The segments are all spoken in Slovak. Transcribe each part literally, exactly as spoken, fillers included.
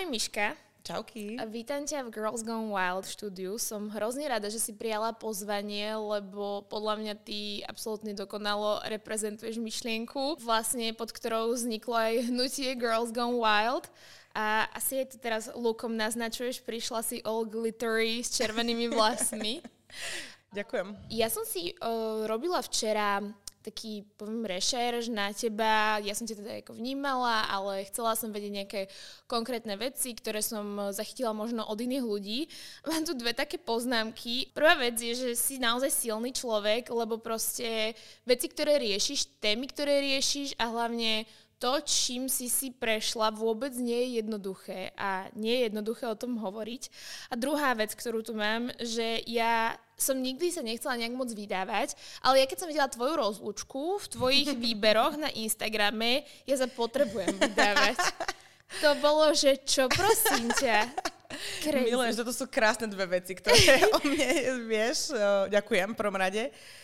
Miška. Čauky. Vítam ťa v Girls Gone Wild štúdiu. Som hrozne rada, že si prijala pozvanie, lebo podľa mňa ty absolútne dokonalo reprezentuješ myšlienku, vlastne pod ktorou vzniklo aj hnutie Girls Gone Wild. A asi aj ty teraz lookom naznačuješ, prišla si all glittery s červenými vlasmi. Ďakujem. Ja som si uh, robila včera taký, poviem, rešerš na teba. Ja som ťa teda ako vnímala, ale chcela som vedieť nejaké konkrétne veci, ktoré som zachytila možno od iných ľudí. Mám tu dve také poznámky. Prvá vec je, že si naozaj silný človek, lebo proste veci, ktoré riešiš, témy, ktoré riešiš a hlavne to, čím si si prešla, vôbec nie je jednoduché a nie je jednoduché o tom hovoriť. A druhá vec, ktorú tu mám, že ja som nikdy sa nechcela nejak moc vydávať, ale ja keď som videla tvoju rozlúčku v tvojich výberoch na Instagrame, ja sa potrebujem vydávať. To bolo, že čo, prosím ťa? Crazy. Milujem, že to sú krásne dve veci, ktoré o mne vieš. Ďakujem, v prvom rade.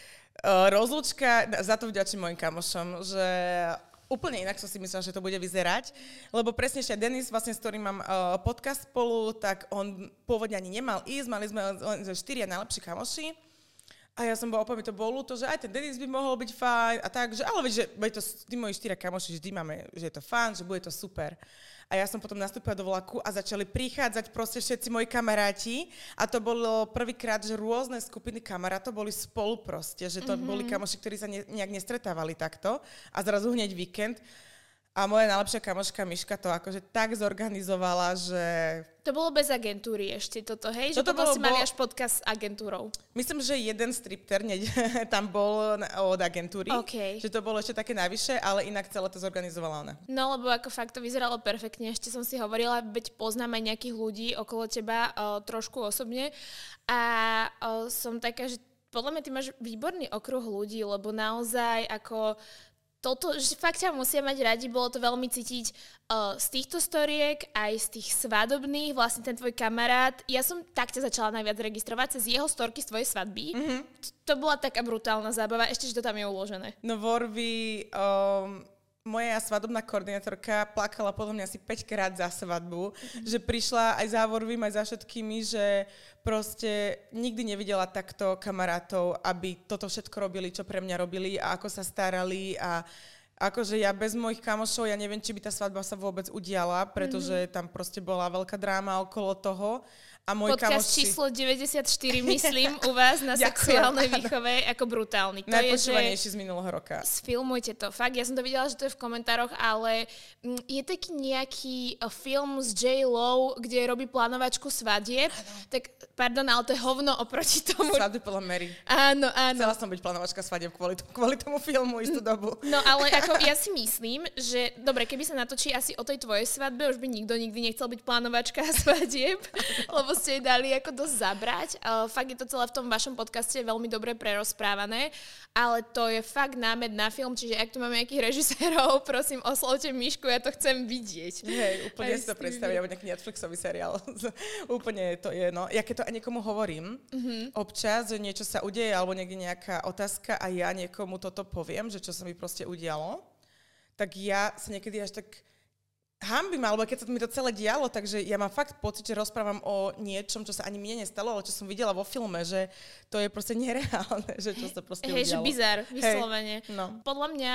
Rozlúčka, za to vďačím mojim kamošom, že úplne inak som si myslela, že to bude vyzerať, lebo presne ešte Denis, vlastne, s ktorým mám uh, podcast spolu, tak on pôvodne ani nemal ísť, mali sme len štyria najlepší kamoši a ja som bola úplne to bolo to, že aj ten Denis by mohol byť fajn a tak, že ale veď, že to, tí moji štyria kamoši vždy máme, že je to fajn, že bude to super. A ja som potom nastúpila do vlaku a začali prichádzať proste všetci moji kamaráti a to bolo prvýkrát, že rôzne skupiny kamarátov boli spolu proste, že to mm-hmm. boli kamoši, ktorí sa ne, nejak nestretávali takto a zrazu hneď víkend. A moja najlepšia kamoška Miška to akože tak zorganizovala, že... To bolo bez agentúry ešte toto, hej? Že toto potom bolo, si mali až podcast s agentúrou. Myslím, že jeden stripter tam bol od agentúry. Okay. Že to bolo ešte také najvyššie, ale inak celé to zorganizovala ona. No, lebo ako fakt to vyzeralo perfektne. Ešte som si hovorila, veď poznám aj nejakých ľudí okolo teba o, trošku osobne. A o, som taká, že podľa mňa ty máš výborný okruh ľudí, lebo naozaj ako... Toto, že fakt ťa musia mať radi, bolo to veľmi cítiť uh, z týchto storiek, aj z tých svadobných, vlastne ten tvoj kamarát. Ja som tak ťa začala najviac registrovať cez jeho storky z tvojej svadby. Mm-hmm. To bola taká brutálna zábava, ešte, že to tam je uložené. No v Orvi, um, moja svadobná koordinátorka plakala podľa mňa asi päťkrát za svadbu, mm-hmm. že prišla aj za Vorvím, aj za všetkými, že proste nikdy nevidela takto kamarátov, aby toto všetko robili, čo pre mňa robili a ako sa starali a akože ja bez mojich kamošov, ja neviem, či by tá svadba sa vôbec udiala, pretože mm-hmm. tam proste bola veľká dráma okolo toho. A môj podcast kamoši... číslo deväťdesiatštyri, myslím, u vás na sexuálnej výchove, ako brutálny. To najpočúvanejší z minulého roka. Sfilmujte to. Fakt, ja som to videla, že to je v komentároch, ale je taký nejaký film s J Lo, kde robí plánovačku svadieb. Tak, pardon, ale to je hovno oproti tomu. Svadby podľa Mary. Áno, áno. Chcela som byť plánovačka svadieb kvôli tomu, kvôli tomu filmu istú dobu. No, ale ako ja si myslím, že dobre, keby sa natočí asi o tej tvojej svadbe, už by nikto nikdy nechcel byť plánovačka svadieb, lebo ste jej dali ako dosť zabrať. Uh, fakt je to celé v tom vašom podcaste veľmi dobre prerozprávané, ale to je fakt námed na film, čiže ak tu máme nejakých režisérov, prosím, oslovte Mišku, ja to chcem vidieť. Hej, úplne si to predstaviť, alebo nejaký Netflixový seriál. Úplne to je, no. Ja keď to aj niekomu hovorím, mm-hmm. občas, že niečo sa udeje, alebo niekde nejaká otázka a ja niekomu toto poviem, že čo sa mi proste udialo, tak ja sa niekedy až tak hanbím, alebo keď sa mi to celé dialo, takže ja mám fakt pocit, že rozprávam o niečom, čo sa ani mne nestalo, ale čo som videla vo filme, že to je proste nereálne, že čo sa proste hey, udialo. Hej, že bizar, vyslovene. Hey, no. Podľa mňa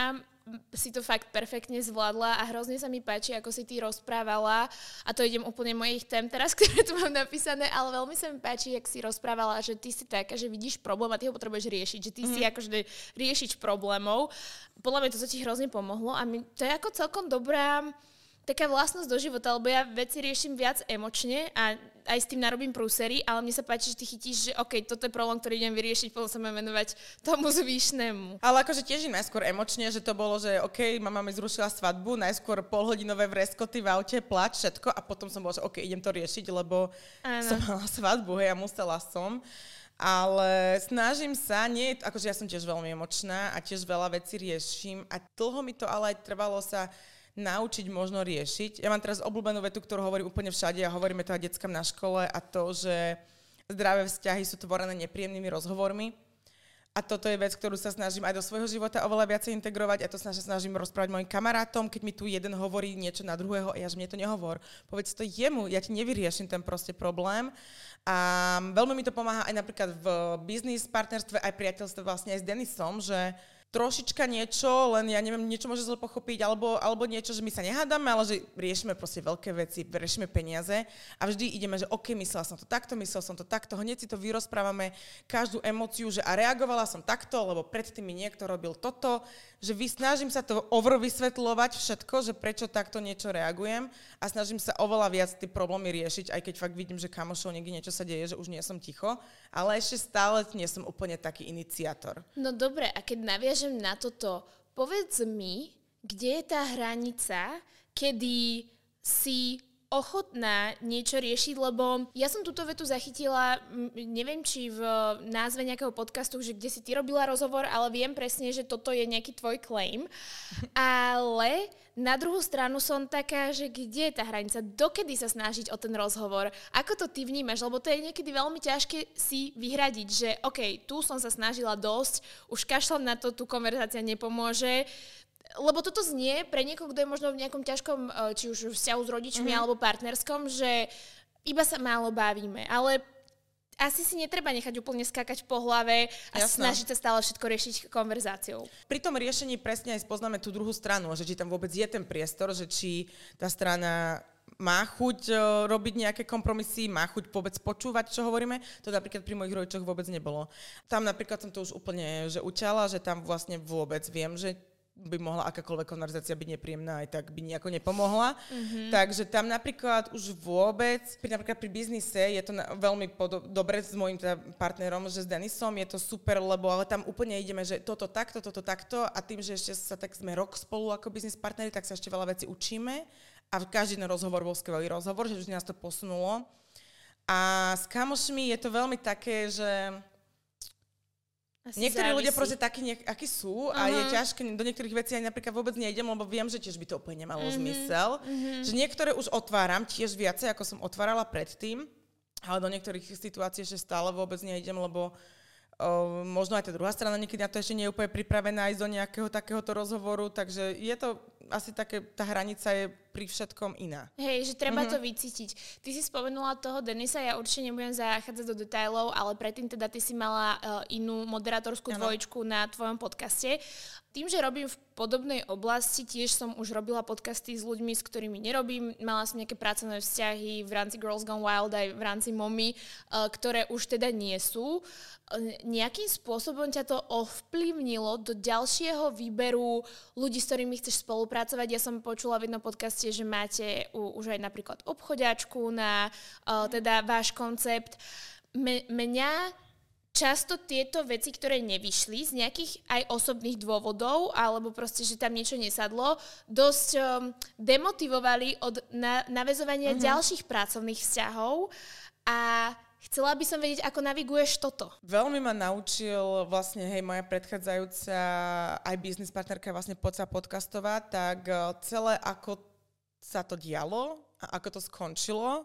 si to fakt perfektne zvládla a hrozne sa mi páči, ako si ty rozprávala, a to idem úplne mojich tém teraz, ktoré tu mám napísané, ale veľmi sa mi páči, jak si rozprávala, že ty si taká, že vidíš problém a ty ho potrebuješ riešiť, že ty mm-hmm. si akože riešič problémov. Podľa mňa to, to ti hrozne pomohlo a mi, to je ako celkom dobrá taká vlastnosť do života, lebo ja veci riešim viac emočne a aj s tým narobím prúsery, ale mne sa páči, že ty chytíš, že OK, toto je problém, ktorý idem vyriešiť, potom sa mám venovať tomu zvyšnému. Ale akože tiež najskôr emočne, že to bolo, že OK, mama mi zrušila svadbu, najskôr polhodinové vreskoty v aute, plač, všetko a potom som bola, že OK, idem to riešiť, lebo áno. som mala svadbu, hej, a musela som. Ale snažím sa, nie, akože ja som tiež veľmi emočná a tiež veľa vecí riešim a dlho mi to ale aj trvalo sa naučiť možno riešiť. Ja mám teraz obľúbenú vetu, ktorú hovorím úplne všade a hovoríme to aj deckám na škole a to, že zdravé vzťahy sú tvorené nepríjemnými rozhovormi A toto je vec, ktorú sa snažím aj do svojho života oveľa viacej integrovať a to sa snažím rozprávať mojim kamarátom, keď mi tu jeden hovorí niečo na druhého, ja že mne to nehovor. Povedz to jemu, ja ti nevyriešim ten proste problém. A veľmi mi to pomáha aj napríklad v biznis, partnerstve, aj priateľstve vlastne aj s Denisom, že trošička niečo, len ja neviem, niečo môže zle pochopiť, alebo, alebo niečo, že my sa nehádame, ale že riešime proste veľké veci, riešime peniaze a vždy ideme, že OK, myslela som to takto, myslel som to takto, hneď si to vyrozprávame, každú emóciu, že a reagovala som takto, lebo predtým mi niekto robil toto, že vy, snažím sa to over vysvetľovať všetko, že prečo takto niečo reagujem a snažím sa oveľa viac tie problémy riešiť, aj keď fakt vidím, že kamošov niekde niečo sa deje, že už nie som ticho, ale ešte stále nie som úplne taký iniciátor. No dobre, a keď naviažem na toto, povedz mi, kde je tá hranica, kedy si ochotná niečo riešiť, lebo ja som túto vetu zachytila, neviem, či v názve nejakého podcastu, že kde si ty robila rozhovor, ale viem presne, že toto je nejaký tvoj claim. Ale na druhú stranu som taká, že kde je tá hranica, dokedy sa snažiť o ten rozhovor, ako to ty vnímaš, lebo to je niekedy veľmi ťažké si vyhradiť, že OK, tu som sa snažila dosť, už kašľam na to, tu konverzácia nepomôže. Lebo toto znie pre niekoho, kto je možno v nejakom ťažkom, či už vzťahu s rodičmi mm-hmm. alebo partnerskom, že iba sa málo bavíme, ale asi si netreba nechať úplne skákať po hlave a Jasno. snažiť sa stále všetko riešiť konverzáciou. Pri tom riešení presne aj spoznáme tú druhú stranu, že či tam vôbec je ten priestor, že či tá strana má chuť robiť nejaké kompromisy, má chuť vôbec počúvať, čo hovoríme. To napríklad pri mojich rodičoch vôbec nebolo. Tam napríklad som to už úplne že uťala, že tam vlastne vôbec viem, že by mohla akákoľvek konverzácia byť nepríjemná, aj tak by nejako nepomohla. Mm-hmm. Takže tam napríklad už vôbec, pri, napríklad pri biznise je to na, veľmi podo- dobre s môjim teda partnerom, že s Denisom je to super, lebo ale tam úplne ideme, že toto takto, toto takto a tým, že ešte sa tak sme rok spolu ako biznis partneri, tak sa ešte veľa vecí učíme a každý ten rozhovor bol skvelý rozhovor, že už nás to posunulo. A s kamošmi je to veľmi také, že Asi niektorí závisí. ľudia proste takí, niek- akí sú uh-huh. a je ťažké, do niektorých vecí aj napríklad vôbec nejdem, lebo viem, že tiež by to úplne nemalo uh-huh. zmysel. Uh-huh. Že niektoré už otváram tiež viacej, ako som otvárala predtým, ale do niektorých situácií ešte stále vôbec nejdem, lebo uh, možno aj tá druhá strana niekedy na to ešte nie je úplne pripravená ísť do nejakého takéhoto rozhovoru, takže je to asi také, tá hranica je pri všetkom iná. Hej, že treba mm-hmm. to vycítiť. Ty si spomenula toho Denisa, ja určite nebudem zachádzať do detailov, ale predtým teda ty si mala uh, inú moderátorskú ano. dvojičku na tvojom podcaste. Tým, že robím v podobnej oblasti, tiež som už robila podcasty s ľuďmi, s ktorými nerobím. Mala som nejaké pracovné vzťahy v rámci Girls Gone Wild aj v rámci Mommy, uh, ktoré už teda nie sú. Uh, nejakým spôsobom ťa to ovplyvnilo do ďalšieho výberu ľudí, s ktorými chceš spolupracovať? Ja som počula v jednom podcaste, že máte u, už aj napríklad obchodiačku na uh, teda váš koncept. Me, mňa často tieto veci, ktoré nevyšli z nejakých aj osobných dôvodov, alebo proste, že tam niečo nesadlo, dosť um, demotivovali od na, naväzovania uh-huh. ďalších pracovných vzťahov a chcela by som vedieť, ako naviguješ toto. Veľmi ma naučil vlastne, hej, moja predchádzajúca aj business partnerka, vlastne Poď sa podcastová, tak celé ako sa to dialo a ako to skončilo,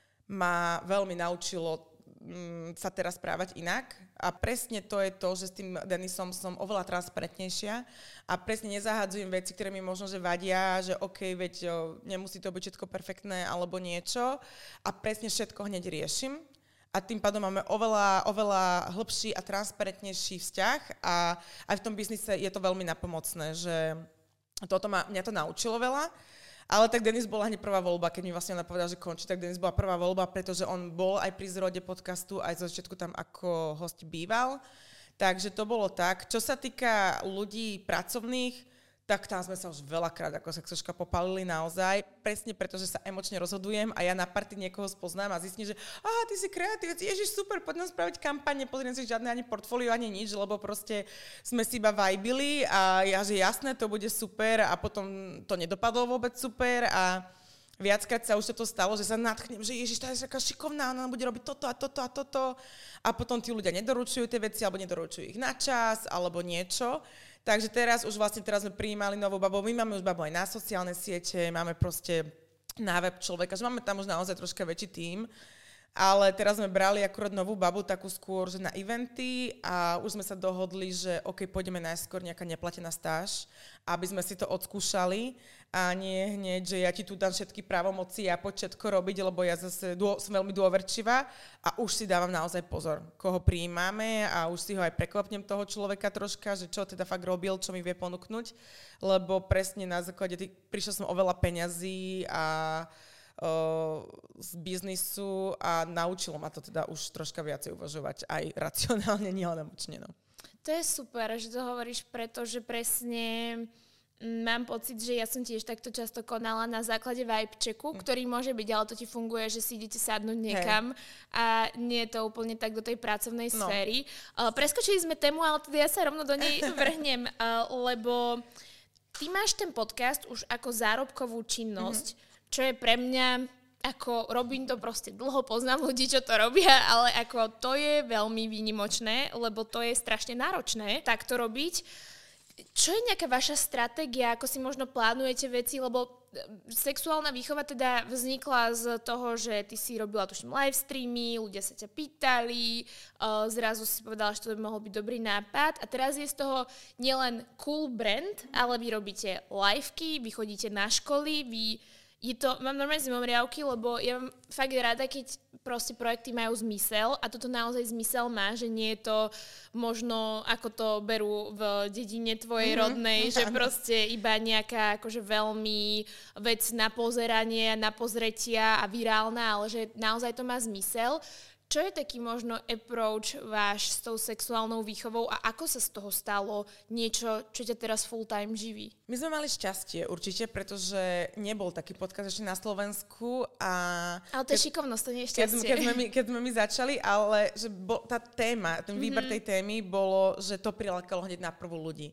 ma veľmi naučilo sa teraz správať inak a presne to je to, že s tým Denisom som oveľa transparentnejšia a presne nezahádzujem veci, ktoré mi možno, že vadia, že OK, veď jo, nemusí to byť všetko perfektné alebo niečo a presne všetko hneď riešim a tým pádom máme oveľa, oveľa hlbší a transparentnejší vzťah a aj v tom biznise je to veľmi napomocné, že toto ma, mňa to naučilo veľa. Ale tak Denis bola hneď prvá voľba, keď mi vlastne ona povedala, že končí, tak Denis bola prvá voľba, pretože on bol aj pri zrode podcastu, aj zo začiatku tam ako host býval. Takže to bolo tak. Čo sa týka ľudí pracovných, tak tam sme sa už veľakrát ako sexuška popálili naozaj, presne preto, že sa emočne rozhodujem a ja na party niekoho spoznám a zistím, že aha, ty si kreatívec, ježiš, super, poď nám spraviť kampane, pozriem si žiadne ani portfólio, ani nič, lebo proste sme si iba vibili a ja, že jasné, to bude super a potom to nedopadlo vôbec super a viackrát sa už to stalo, že sa nadchnem, že ježiš, tá je taká šikovná, ona bude robiť toto a toto a toto a potom tí ľudia nedoručujú tie veci alebo nedoručujú ich na čas alebo niečo. Takže teraz už vlastne teraz sme prijímali novú babu, my máme už babu aj na sociálne siete, máme proste na web človeka, že máme tam už naozaj troška väčší tím Ale teraz sme brali akurát novú babu, takú skôr, že na eventy a už sme sa dohodli, že OK, pôjdeme najskôr nejaká neplatená stáž, aby sme si to odskúšali a nie hneď, že ja ti tu dám všetky právomoci a poď všetko robiť, lebo ja zase dô, som veľmi dôverčivá a už si dávam naozaj pozor, koho prijímame a už si ho aj prekvapnem toho človeka troška, že čo teda fakt robil, čo mi vie ponúknuť, lebo presne na základe, tých, prišla som o veľa peňazí a z biznisu a naučilo ma to teda už troška viacej uvažovať aj racionálne, nielen emočne. No. To je super, že to hovoríš, pretože presne mám pocit, že ja som tiež takto často konala na základe vibe checku, ktorý môže byť, ale to ti funguje, že si idete sadnúť niekam Hej. a nie je to úplne tak do tej pracovnej no. sféry. Uh, preskočili sme tému, ale teda ja sa rovno do nej vrhnem, uh, lebo ty máš ten podcast už ako zárobkovú činnosť, mm-hmm. čo je pre mňa, ako robím to proste dlho, poznám ľudí, čo to robia, ale ako to je veľmi výnimočné, lebo to je strašne náročné takto robiť. Čo je nejaká vaša stratégia, ako si možno plánujete veci, lebo sexuálna výchova teda vznikla z toho, že ty si robila tuším live streamy, ľudia sa ťa pýtali, uh, zrazu si povedala, že to by mohol byť dobrý nápad a teraz je z toho nielen cool brand, ale vy robíte liveky, vy chodíte na školy, vy Je to, mám normálne zimomriavky, lebo ja mám fakt rada, keď proste projekty majú zmysel a toto naozaj zmysel má, že nie je to možno, ako to berú v dedine tvojej mm-hmm. rodnej, že proste iba nejaká akože veľmi vec na pozeranie, na pozretia a virálna, ale že naozaj to má zmysel. Čo je taký možno approach váš s tou sexuálnou výchovou a ako sa z toho stalo niečo, čo ťa teraz full time živí? My sme mali šťastie určite, pretože nebol taký podcast ešte na Slovensku a... Ale to je šikovnosť, to nie je šťastie. Keď, keď, sme, my, keď sme my začali, ale že bol, tá téma, ten výber mm-hmm. tej témy bolo, že to prilákalo hneď na prvú ľudí.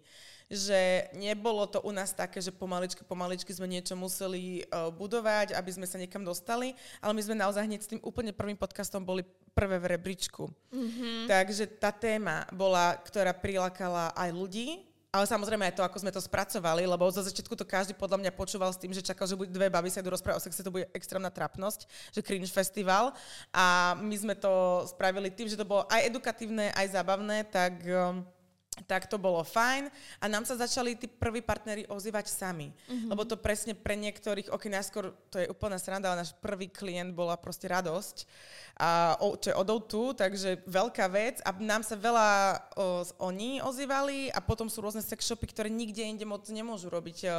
Že nebolo to u nás také, že pomaličky, pomaličky sme niečo museli uh, budovať, aby sme sa niekam dostali, ale my sme naozaj hneď s tým úplne prvým podcastom boli prvé v rebríčku. Mm-hmm. Takže tá téma bola, ktorá prilákala aj ľudí, ale samozrejme aj to, ako sme to spracovali, lebo zo začiatku to každý podľa mňa počúval s tým, že čakal, že bude dve baby sa idú rozprávať o sexe, to bude extrémna trapnosť, že cringe festival. A my sme to spravili tým, že to bolo aj edukatívne, aj zábavné, tak... Um, tak to bolo fajn a nám sa začali tí prví partneri ozývať sami. Mm-hmm. Lebo to presne pre niektorých, ok, najskôr to je úplná sranda, ale náš prvý klient bola proste radosť, a, o, čo je od ó dva, takže veľká vec a nám sa veľa o, oni ozývali a potom sú rôzne sex shopy, ktoré nikde inde moc nemôžu robiť. O,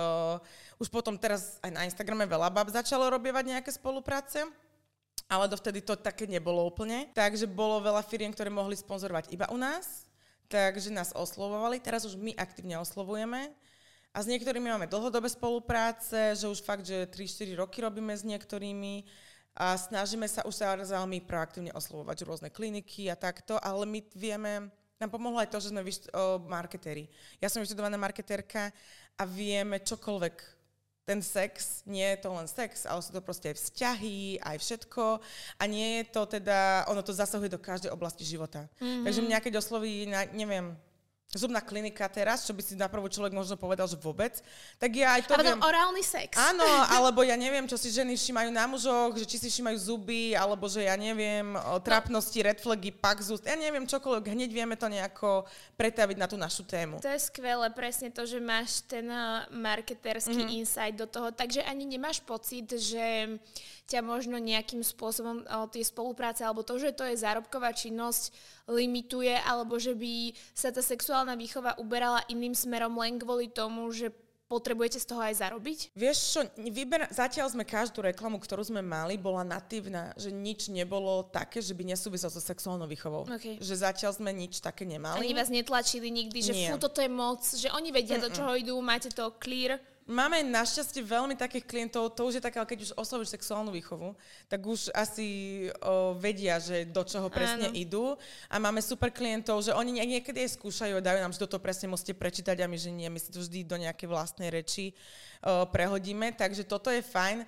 už potom teraz aj na Instagrame veľa bab začalo robievať nejaké spolupráce. Ale dovtedy to také nebolo úplne. Takže bolo veľa firiem, ktoré mohli sponzorovať iba u nás. Takže nás oslovovali, teraz už my aktívne oslovujeme a s niektorými máme dlhodobé spolupráce, že už fakt, že tri štyri roky robíme s niektorými a snažíme sa už sa veľmi proaktívne oslovovať rôzne kliniky a takto, ale my vieme, nám pomohlo aj to, že sme vyšt- o, marketéri. Ja som vyštudovaná marketérka a vieme čokoľvek. Ten sex, nie je to len sex, ale sú to proste aj vzťahy, aj všetko. A nie je to teda, ono to zasahuje do každej oblasti života. Mm-hmm. Takže mňa keď osloví, neviem, zubná klinika teraz, čo by si na prvú človek možno povedal, že vôbec, tak ja aj to ale viem. Ale orálny sex. Áno, alebo ja neviem, čo si ženy všimajú na mužoch, že či si všimajú zuby, alebo že ja neviem, trápnosti, red flagy, pak z úst, ja neviem, čokoľvek, hneď vieme to nejako pretaviť na tú našu tému. To je skvelé, presne to, že máš ten marketerský mm-hmm. insight do toho, takže ani nemáš pocit, že ťa možno nejakým spôsobom tie spolupráce, alebo to, že to je zárobková činnosť, limituje, alebo že by sa tá sexuálna výchova uberala iným smerom len kvôli tomu, že potrebujete z toho aj zarobiť? Vieš čo, vyber, zatiaľ sme každú reklamu, ktorú sme mali, bola natívna, že nič nebolo také, že by nesúviselo so sexuálnou výchovou. Okay. Že zatiaľ sme nič také nemali. Ani vás netlačili nikdy, že Nie. fú, toto je moc, že oni vedia, Mm-mm. do čoho idú, máte to clear? Máme našťastie veľmi takých klientov, to už je také, ale keď už oslovíš sexuálnu výchovu, tak už asi o, vedia, že do čoho presne Áno. idú. A máme super klientov, že oni niekedy aj skúšajú a dajú nám, že toto presne musíte prečítať a my, že nie, my si to vždy do nejakej vlastnej reči o, prehodíme. Takže toto je fajn.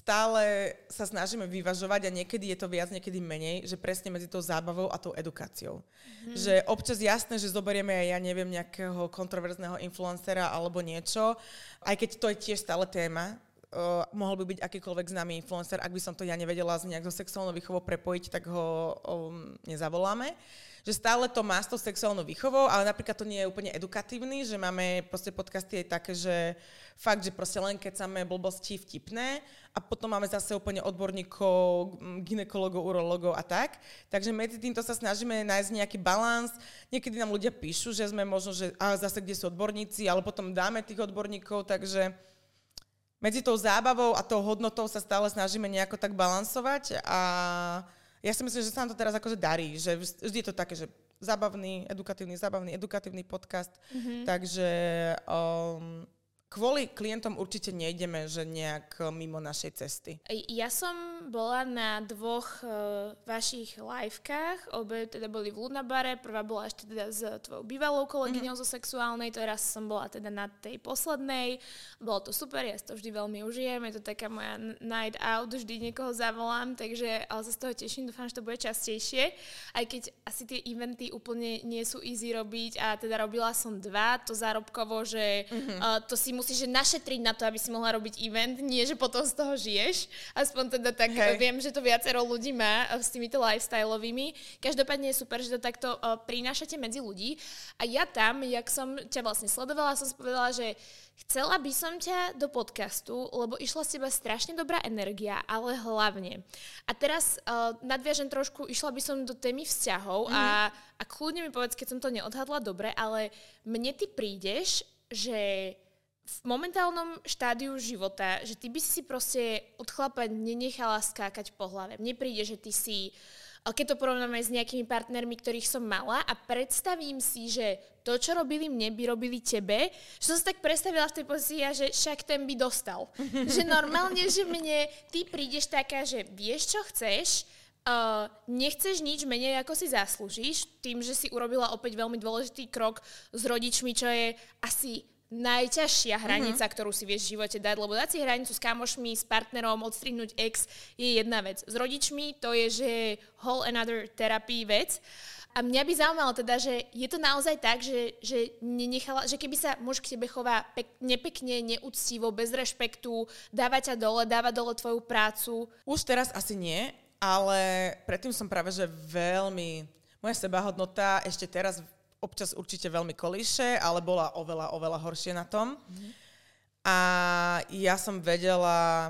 Stále sa snažíme vyvažovať a niekedy je to viac, niekedy menej, že presne medzi tou zábavou a tou edukáciou. Mhm. Že občas jasné, že zoberieme aj, ja neviem, nejakého kontroverzného influencera alebo niečo, aj keď to je tiež stále téma, uh, mohol by byť akýkoľvek známy influencer, ak by som to ja nevedela z nejak so sexuálnou výchovou prepojiť, tak ho um, nezavoláme. Že stále to má s tou sexuálnou výchovou, ale napríklad to nie je úplne edukatívny, že máme proste podcasty aj také, že fakt, že proste len kecame blbosti vtipné a potom máme zase úplne odborníkov, gynekologov, urologov a tak. Takže medzi týmto sa snažíme nájsť nejaký balans. Niekedy nám ľudia píšu, že sme možno, že a zase kde sú odborníci, ale potom dáme tých odborníkov, takže medzi tou zábavou a tou hodnotou sa stále snažíme nejako tak balansovať a ja si myslím, že sa nám to teraz akože darí, že vždy je to také, že zábavný, edukatívny, zábavný, edukatívny podcast, mm-hmm. takže um, kvôli klientom určite nejdeme, že nejak mimo našej cesty. Ja som bola na dvoch uh, vašich livekách, obe teda boli v Lunabare, prvá bola ešte teda s tvojou bývalou kolegyňou mm-hmm. zo sexuálnej, teraz som bola teda na tej poslednej, bolo to super, ja si to vždy veľmi užijem, je to taká moja night out, vždy niekoho zavolám, takže ale sa z toho teším, dúfam, že to bude častejšie, aj keď asi tie eventy úplne nie sú easy robiť a teda robila som dva, to zárobkovo, že mm-hmm. uh, to si musíš že našetriť na to, aby si mohla robiť event, nie že potom z toho žiješ. Aspoň teda tak Hej. viem, že to viacero ľudí má s týmito lifestyleovými. Každopádne je super, že to takto uh, prinášate medzi ľudí. A ja tam, jak som ťa vlastne sledovala, som si povedala, že chcela by som ťa do podcastu, lebo išla z teba strašne dobrá energia, ale hlavne. A teraz uh, nadviažem trošku, išla by som do témy vzťahov mm. a, a kľudne mi povedz, keď som to neodhadla dobre, ale mne ty prídeš, že v momentálnom štádiu života, že ty by si proste od chlapa nenechala skákať po hlave. Mne príde, že ty si, keď to porovnáme s nejakými partnermi, ktorých som mala a predstavím si, že to, čo robili mne, by robili tebe, že som sa tak predstavila v tej pozícii, že však ten by dostal. Že normálne, že mne ty prídeš taká, že vieš, čo chceš, Uh, nechceš nič menej, ako si zaslúžiš, tým, že si urobila opäť veľmi dôležitý krok s rodičmi, čo je asi najťažšia hranica, uh-huh. ktorú si vieš v živote dať, lebo dať si hranicu s kamošmi, s partnerom, odstrihnúť ex je jedna vec. S rodičmi to je, že whole another therapy vec. A mňa by zaujímalo teda, že je to naozaj tak, že, že nenechala, že keby sa muž k tebe chová pek, nepekne, neúctivo, bez rešpektu, dáva ťa dole, dáva dole tvoju prácu. Už teraz asi nie, ale predtým som práve, že veľmi, moja sebahodnota ešte teraz občas určite veľmi kolíše, ale bola oveľa, oveľa horšie na tom. Mm. A ja som vedela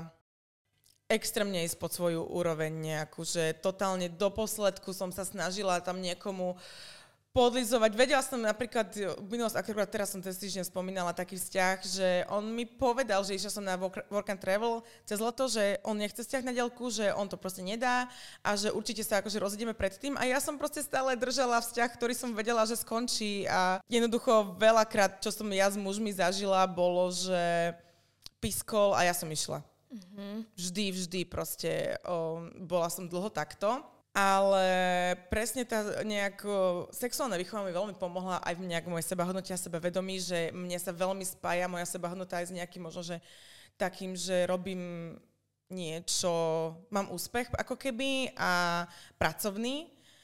extrémne ísť pod svoju úroveň nejakú, že totálne do posledku som sa snažila tam niekomu podlizovať. Vedela som napríklad, minulosť, akurát teraz som ten týždeň spomínala taký vzťah, že on mi povedal, že išla som na work and travel cez leto, že on nechce vzťah na diaľku, že on to proste nedá a že určite sa akože rozídeme predtým. A ja som proste stále držala vzťah, ktorý som vedela, že skončí a jednoducho veľakrát, čo som ja s mužmi zažila, bolo, že piskol a ja som išla. Mm-hmm. Vždy, vždy proste o, bola som dlho takto. Ale presne tá nejak sexuálna výchova mi veľmi pomohla aj v nejak mojej sebahodnote a sebavedomí, že mne sa veľmi spája moja sebahodnota aj s nejakým možno, že takým, že robím niečo, mám úspech ako keby a pracovný.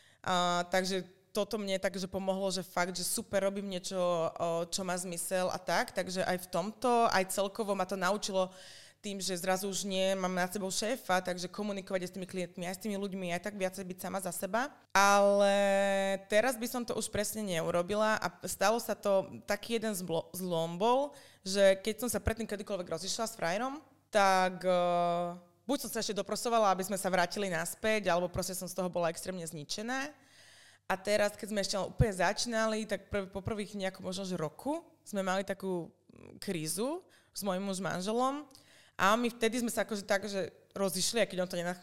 A, takže toto mne takže pomohlo, že fakt, že super robím niečo, čo má zmysel a tak. Takže aj v tomto, aj celkovo ma to naučilo tým, že zrazu už nie mám nad sebou šéfa, takže komunikovať aj s tými klientmi, aj s tými ľuďmi, aj tak viacej byť sama za seba. Ale teraz by som to už presne neurobila a stalo sa to, taký jeden zlom bol, že keď som sa predtým kedykoľvek rozišla s frajerom, tak uh, buď som sa ešte doprosovala, aby sme sa vrátili naspäť, alebo proste som z toho bola extrémne zničená. A teraz, keď sme ešte úplne začínali, tak prv, po prvých nejakom možno že roku sme mali takú krízu s mojím už manželom. A my vtedy sme sa akože tak, že rozišli, a keď on to nena,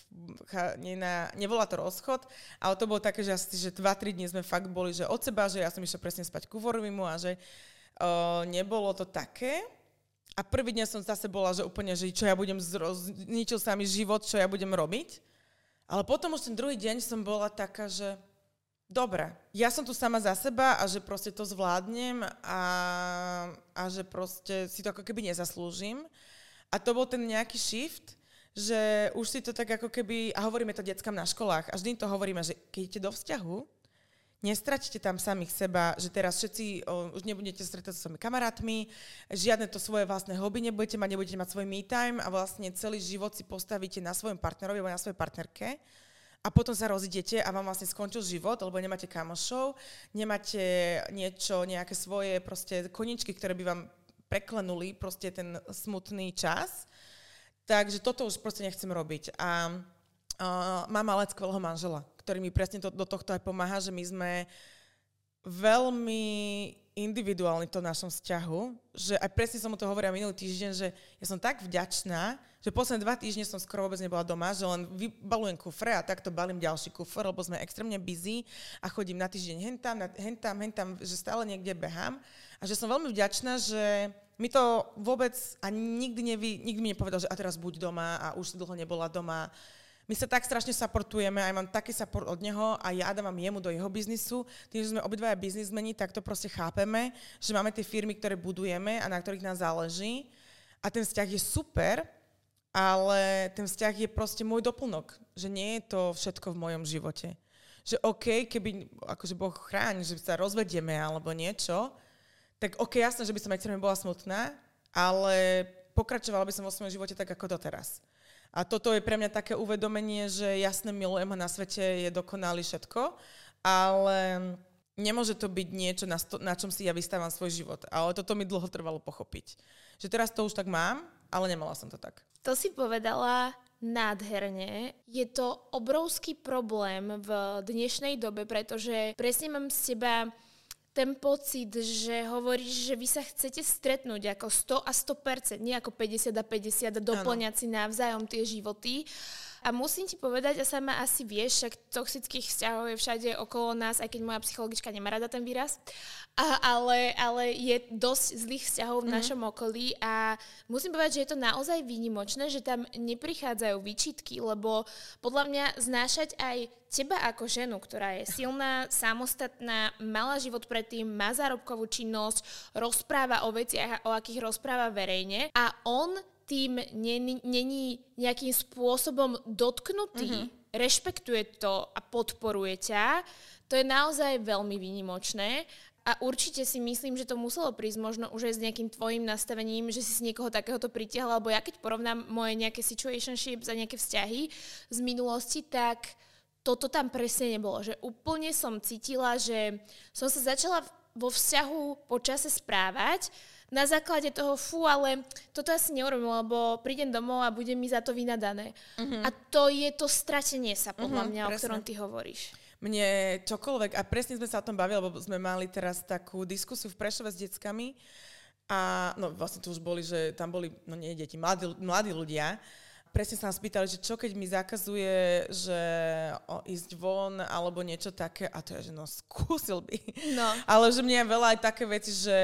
nena, nevolá to rozchod, ale to bolo také, že asi že dva tri dní sme fakt boli, že od seba, že ja som išla presne spať ku Vorvimu a že uh, nebolo to také. A prvý deň som zase bola, že úplne, že čo ja budem, zničil sa mi život, čo ja budem robiť. Ale potom už ten druhý deň som bola taká, že dobre, ja som tu sama za seba a že proste to zvládnem a, a že proste si to ako keby nezaslúžim. A to bol ten nejaký shift, že už si to tak ako keby, a hovoríme to deckám na školách, a vždy to hovoríme, že keď idete do vzťahu, nestraťte tam samých seba, že teraz všetci o, už nebudete stretať so svojimi kamarátmi, žiadne to svoje vlastné hobby nebudete mať, nebudete mať svoj me time a vlastne celý život si postavíte na svojom partnerovi alebo na svojej partnerke a potom sa rozidete a vám vlastne skončil život, lebo nemáte kamošov, nemáte niečo, nejaké svoje proste koničky, ktoré by vám preklenuli proste ten smutný čas. Takže toto už proste nechcem robiť. A uh, mám ale skvelého manžela, ktorý mi presne to, do tohto aj pomáha, že my sme veľmi individuálni v tom našom vzťahu, že aj presne som mu to hovorila minulý týždeň, že ja som tak vďačná, že posledné dva týždne som skoro vôbec nebola doma, že len vybalujem kufre a takto balím ďalší kufr, lebo sme extrémne busy a chodím na týždeň hentam, hentam, hentam, že stále niekde behám a že som veľmi vďačná, že mi to vôbec ani nikdy, nevy, nikdy mi nepovedal, že a teraz buď doma a už si dlho nebola doma. My sa tak strašne supportujeme, aj mám taký support od neho a ja dávam jemu do jeho biznisu. Tým, že sme obidvaja biznismeni, tak to proste chápeme, že máme tie firmy, ktoré budujeme a na ktorých nás záleží. A ten vzťah je super, ale ten vzťah je proste môj doplnok. Že nie je to všetko v mojom živote. Že OK, keby akože Boh chráň, že sa rozvedieme alebo niečo, tak OK, jasné, že by som extrémne bola smutná, ale pokračovala by som vo svojom živote tak ako doteraz. A toto je pre mňa také uvedomenie, že jasne milujem ho na svete, je dokonalý všetko, ale nemôže to byť niečo, na, sto, na čom si ja vystávam svoj život. Ale toto mi dlho trvalo pochopiť. Že teraz to už tak mám, ale nemala som to tak. To si povedala nádherne. Je to obrovský problém v dnešnej dobe, pretože presne mám z teba ten pocit, že hovoríš, že vy sa chcete stretnúť ako sto a sto percent, nie ako päťdesiat a päťdesiat, doplňať si navzájom tie životy. A musím ti povedať, a sama asi vieš, však toxických vzťahov je všade okolo nás, aj keď moja psychologička nemá rada ten výraz, a, ale, ale je dosť zlých vzťahov v mm-hmm. našom okolí a musím povedať, že je to naozaj výnimočné, že tam neprichádzajú výčitky, lebo podľa mňa znášať aj teba ako ženu, ktorá je silná, samostatná, mala život predtým, má zárobkovú činnosť, rozpráva o veciach, o akých rozpráva verejne a on tým není nejakým spôsobom dotknutý, mm-hmm. rešpektuje to a podporuje ťa, to je naozaj veľmi výnimočné a určite si myslím, že to muselo prísť možno už aj s nejakým tvojim nastavením, že si si niekoho takéhoto pritiahla, lebo ja keď porovnám moje nejaké situationships a nejaké vzťahy z minulosti, tak toto tam presne nebolo, že úplne som cítila, že som sa začala vo vzťahu po čase správať na základe toho, fú, ale toto asi neurobím, lebo prídem domov a bude mi za to vynadané. Uh-huh. A to je to stratenie sa, podľa uh-huh, mňa, presne. O ktorom ty hovoríš. Mne čokoľvek, a presne sme sa o tom bavili, lebo sme mali teraz takú diskusiu v Prešove s deckami a no vlastne tu už boli, že tam boli, no nie deti, mladí, mladí ľudia. Presne sa nás pýtali, že čo keď mi zakazuje, že o, ísť von alebo niečo také, a to je, že no skúsil by. No. Ale že mne je veľa aj také veci, že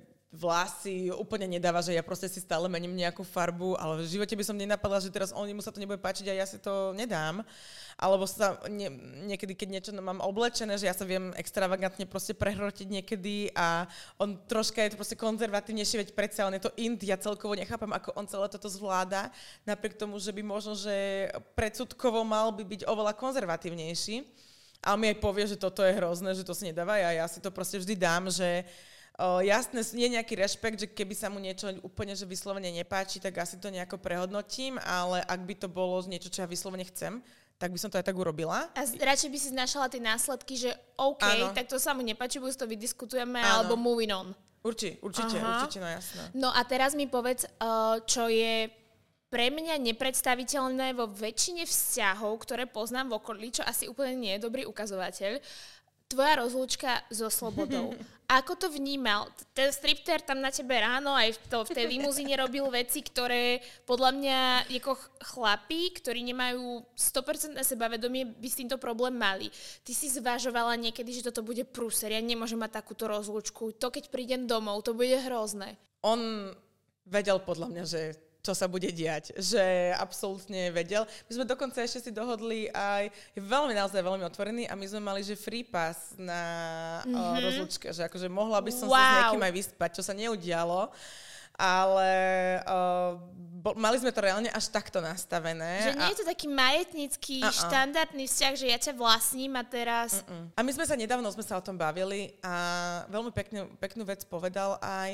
vlasy úplne nedáva, že ja proste si stále mením nejakú farbu, ale v živote by som nenapadla, že teraz oni mu sa to nebude páčiť a ja si to nedám. Alebo sa nie, niekedy, keď niečo mám oblečené, že ja sa viem extravagantne proste prehrotiť niekedy a on troška je to proste konzervatívnejšie, veď predsa on je to Ind, ja celkovo nechápam, ako on celé toto zvláda, napriek tomu, že by možno, že predsudkovo mal by byť oveľa konzervatívnejší. A on mi aj povie, že toto je hrozné, že to si nedáva a ja si to proste vždy dám, že O, jasné, je nejaký rešpekt, že keby sa mu niečo úplne že vyslovene nepáči, tak asi to nejako prehodnotím, ale ak by to bolo niečo, čo ja vyslovene chcem, tak by som to aj tak urobila. A radšej by si znašala tie následky, že OK, áno. Tak to sa mu nepáči, buď to vydiskutujeme, áno. Alebo moving on. Určite, určite, Aha. určite, no jasné. No a teraz mi povedz, čo je pre mňa nepredstaviteľné vo väčšine vzťahov, ktoré poznám v okolí, čo asi úplne nie je dobrý ukazovateľ, tvoja rozlúčka so slobodou. Ako to vnímal? Ten striptér tam na tebe ráno aj v, to, v tej limuzíne robil veci, ktoré podľa mňa ako chlapí, ktorí nemajú sto percent na sebavedomie, by s týmto problém mali. Ty si zvažovala niekedy, že toto bude prúser, ja nemôžem mať takúto rozlúčku. To, keď prídem domov, to bude hrozné. On vedel podľa mňa, že čo sa bude diať, že absolútne vedel. My sme dokonca ešte si dohodli aj, je veľmi naozaj veľmi otvorený a my sme mali, že free pass na mm-hmm. uh, rozlúčke, že akože mohla by som wow. sa s niekým aj vyspať, čo sa neudialo, ale uh, bol, mali sme to reálne až takto nastavené. Že nie a... je to taký majetnický, uh-uh. štandardný vzťah, že ja ťa vlastním a teraz... Uh-uh. A my sme sa nedávno sme sa o tom bavili a veľmi peknú, peknú vec povedal aj,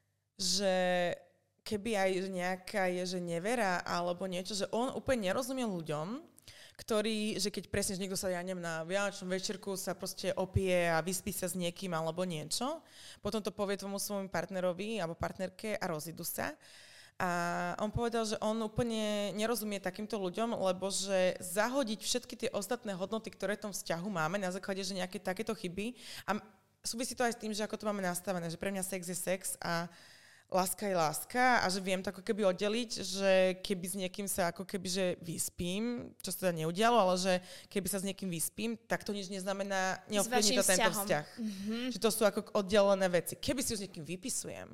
že keby aj nejaká je, že nevera alebo niečo, že on úplne nerozumie ľuďom, ktorí, že keď presne, že niekto sa, ja neviem, na vianočnom večerku sa proste opije a vyspí sa s niekým alebo niečo, potom to povie tomu svojmu partnerovi alebo partnerke a rozídu sa. A on povedal, že on úplne nerozumie takýmto ľuďom, lebo že zahodiť všetky tie ostatné hodnoty, ktoré v tom vzťahu máme na základe, že nejaké takéto chyby, a súvisí to aj s tým, že ako to máme nastavené, že pre mňa sex je sex a láska je láska a že viem to ako keby oddeliť, že keby s niekým sa ako keby že vyspím, čo sa teda neudialo, ale že keby sa s niekým vyspím, tak to nič neznamená, neovplyvní to tento vzťah. Mm-hmm. Že to sú ako oddelené veci. Keby si už s niekým vypisujem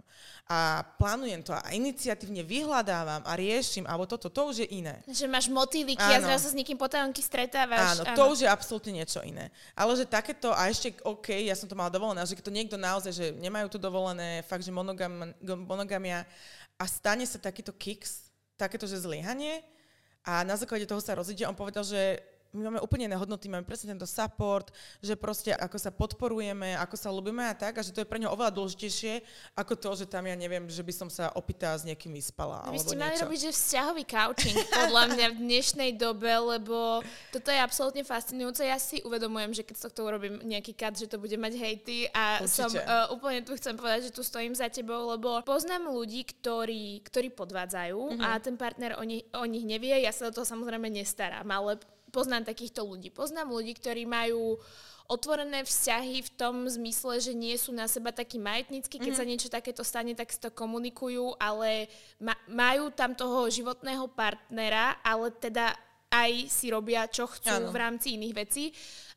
a plánujem to a iniciatívne vyhľadávam a riešim, alebo toto, to už je iné. Že máš motýliky a zrazu s niekým potajomky stretávaš. Áno, áno, to už je absolútne niečo iné. Ale že takéto, a ešte OK, ja som to mala dovolené, že keď to niekto naozaj, že nemajú to dovolené, fakt, že monogam monogamia a stane sa takýto kiks, takéto, že zlyhanie a na základe toho sa rozíde. On povedal, že my máme úplne iné hodnoty, máme presne tento support, že proste ako sa podporujeme, ako sa ľúbime a tak, a že to je pre ňo oveľa dôležitejšie ako to, že tam ja neviem, že by som sa opýtala s niekým vyspala. Vy ste niečo. Mali robiť, že vzťahový couching podľa mňa v dnešnej dobe, lebo toto je absolútne fascinujúce. Ja si uvedomujem, že keď z tohto urobím nejaký cut, že to bude mať hejty a určite. som uh, úplne tu chcem povedať, že tu stojím za tebou, lebo poznám ľudí, ktorí, ktorí podvádzajú mm-hmm. a ten partner o nich, o nich nevie. Ja sa do toho samozrejme nestarám, ale poznám takýchto ľudí. Poznám ľudí, ktorí majú otvorené vzťahy v tom zmysle, že nie sú na seba takí majetnícky. Keď mm-hmm. sa niečo takéto stane, tak si to komunikujú, ale ma- majú tam toho životného partnera, ale teda aj si robia, čo chcú ano. v rámci iných vecí.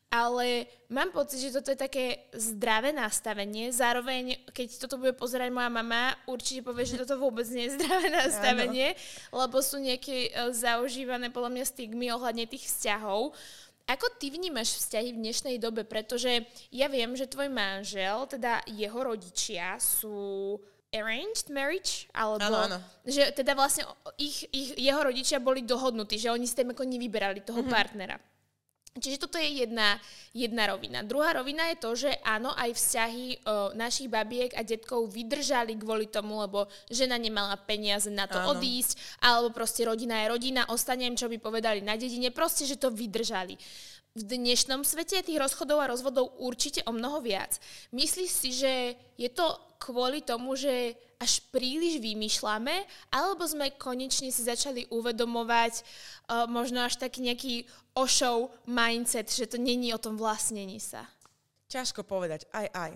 Ale mám pocit, že toto je také zdravé nastavenie. Zároveň, keď toto bude pozerať moja mama, určite povie, že toto vôbec nie je zdravé nastavenie, ano. lebo sú nejaké zaužívané podľa mňa stigmy ohľadne tých vzťahov. Ako ty vnímaš vzťahy v dnešnej dobe? Pretože ja viem, že tvoj manžel, teda jeho rodičia sú arranged marriage, alebo ano, ano. že teda vlastne ich, ich, jeho rodičia boli dohodnutí, že oni si tam ako nevyberali toho mm-hmm. partnera. Čiže toto je jedna, jedna rovina. Druhá rovina je to, že áno, aj vzťahy o, našich babiek a detkov vydržali kvôli tomu, lebo žena nemala peniaze na to áno. odísť, alebo proste rodina je rodina, ostanem, čo by povedali na dedine, proste, že to vydržali. V dnešnom svete tých rozchodov a rozvodov určite o mnoho viac. Myslíš si, že je to kvôli tomu, že až príliš vymýšľame, alebo sme konečne si začali uvedomovať uh, možno až taký nejaký Oshov mindset, že to není o tom vlastnení sa? Ťažko povedať, aj aj.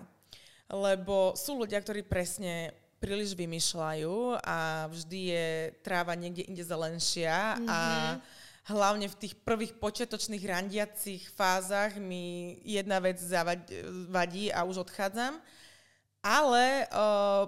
Lebo sú ľudia, ktorí presne príliš vymýšľajú a vždy je tráva niekde inde zelenšia mm-hmm. a hlavne v tých prvých počiatočných randiacich fázach mi jedna vec zavadí a už odchádzam. Ale uh,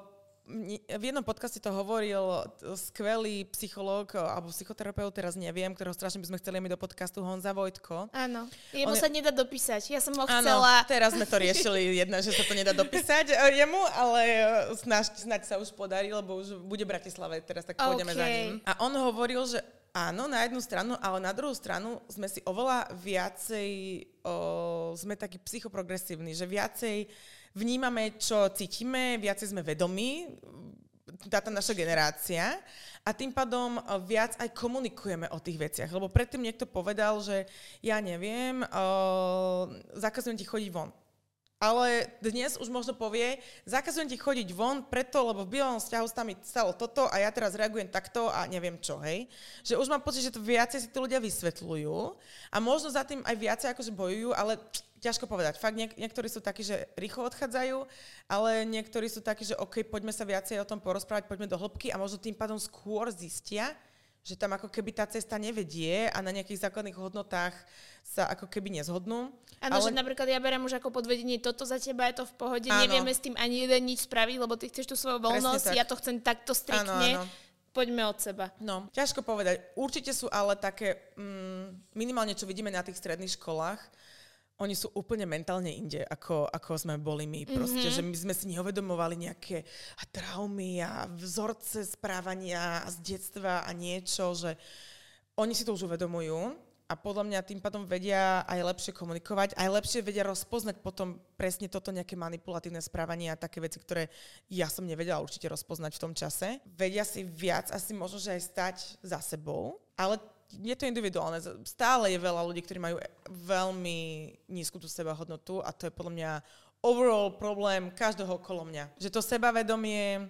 v jednom podcaste to hovoril skvelý psychológ alebo psychoterapeut, teraz neviem, ktorého strašne by sme chceli mi do podcastu, Honza Vojtko. Áno, jemu On sa je... nedá dopísať. Ja som ho áno, chcela... teraz sme to riešili jedna, že sa to nedá dopísať jemu, ale snáď, snáď sa už podarí, lebo už bude v Bratislave, teraz tak pôjdeme okay. za ním. A on hovoril, že áno, na jednu stranu, ale na druhú stranu sme si oveľa viacej, o, sme takí psychoprogresívni, že viacej vnímame, čo cítime, viacej sme vedomí, táto naša generácia, a tým pádom viac aj komunikujeme o tých veciach. Lebo predtým niekto povedal, že ja neviem, uh, zakazujem ti chodiť von. Ale dnes už možno povie, zakazujem ti chodiť von preto, lebo v bývalom vzťahu sa mi stalo toto a ja teraz reagujem takto a neviem čo, hej. Že už mám pocit, že to viacej si tí ľudia vysvetľujú a možno za tým aj viacej akože bojujú, ale ťažko povedať. Fakt niek- niektorí sú takí, že rýchlo odchádzajú, ale niektorí sú takí, že OK, poďme sa viacej o tom porozprávať, poďme do hĺbky a možno tým pádom skôr zistia, že tam ako keby tá cesta nevedie a na nejakých základných hodnotách sa ako keby nezhodnú. Áno, ale... že napríklad ja beriem už ako podvedenie, toto za teba je to v pohode, áno. nevieme s tým ani jeden nič spraviť, lebo ty chceš tú svoju voľnosť, tak. ja to chcem takto striktne. Áno, áno. Poďme od seba. No, ťažko povedať. Určite sú ale také, mm, minimálne čo vidíme na tých stredných školách, oni sú úplne mentálne inde, ako, ako sme boli my. Proste, mm-hmm. že my sme si neuvedomovali nejaké traumy a vzorce správania z detstva a niečo, že oni si to už uvedomujú a podľa mňa tým pádom vedia aj lepšie komunikovať, aj lepšie vedia rozpoznať potom presne toto nejaké manipulatívne správanie a také veci, ktoré ja som nevedela určite rozpoznať v tom čase. Vedia si viac asi možno, že aj stať za sebou, ale je to individuálne. Stále je veľa ľudí, ktorí majú veľmi nízku tú sebahodnotu a to je podľa mňa overall problém každého okolo mňa. Že to sebavedomie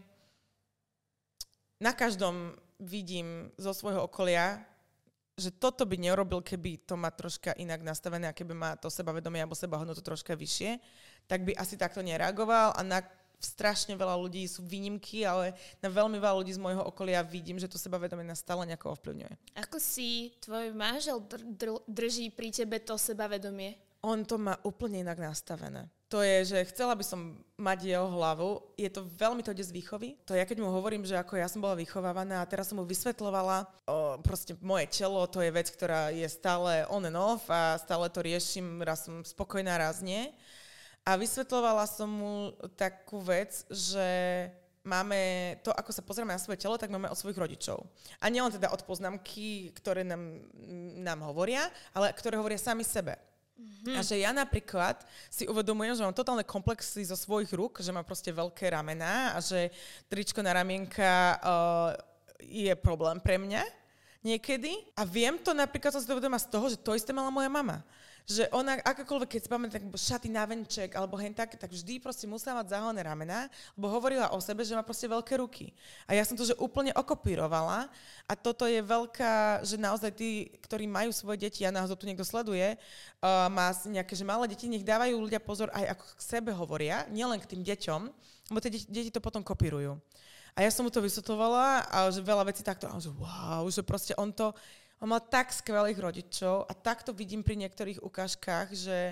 na každom vidím zo svojho okolia, že toto by neurobil, keby to má troška inak nastavené a keby má to sebavedomie alebo sebahodnotu troška vyššie, tak by asi takto nereagoval a na strašne veľa ľudí sú výnimky, ale na veľmi veľa ľudí z môjho okolia vidím, že to sebavedomie nás stále nejako ovplyvňuje. Ako si tvoj manžel dr- dr- drží pri tebe to sebavedomie? On to má úplne inak nastavené. To je, že chcela by som mať jeho hlavu. Je to veľmi to ide z výchovy. To ja keď mu hovorím, že ako ja som bola vychovávaná a teraz som mu vysvetľovala, o, proste moje telo, to je vec, ktorá je stále on and off a stále to riešim, raz som spokojná, raz nie. A vysvetľovala som mu takú vec, že máme to, ako sa pozrieme na svoje telo, tak máme od svojich rodičov. A nielen teda od poznámky, ktoré nám, nám hovoria, ale ktoré hovoria sami sebe. Mm-hmm. A že ja napríklad si uvedomujem, že mám totálne komplexy zo svojich rúk, že mám proste veľké ramená a že tričko na ramienka uh, je problém pre mňa niekedy. A viem to napríklad, som si to uvedomila z toho, že to isté mala moja mama. Že ona, akokoľvek, keď si pamätám, tak šaty na venček, alebo hen tak, tak vždy proste musela mať zaholené ramená, lebo hovorila o sebe, že má proste veľké ruky. A ja som to, že úplne okopírovala a toto je veľká, že naozaj tí, ktorí majú svoje deti, a náhodou tu niekto sleduje, uh, má nejaké, že malé deti, nech dávajú ľudia pozor aj ako k sebe hovoria, nielen k tým deťom, lebo tie deti, deti to potom kopírujú. A ja som mu to vysvetľovala a že veľa vecí takto, a že wow, že proste on to, on mal tak skvelých rodičov a takto vidím pri niektorých ukážkach, že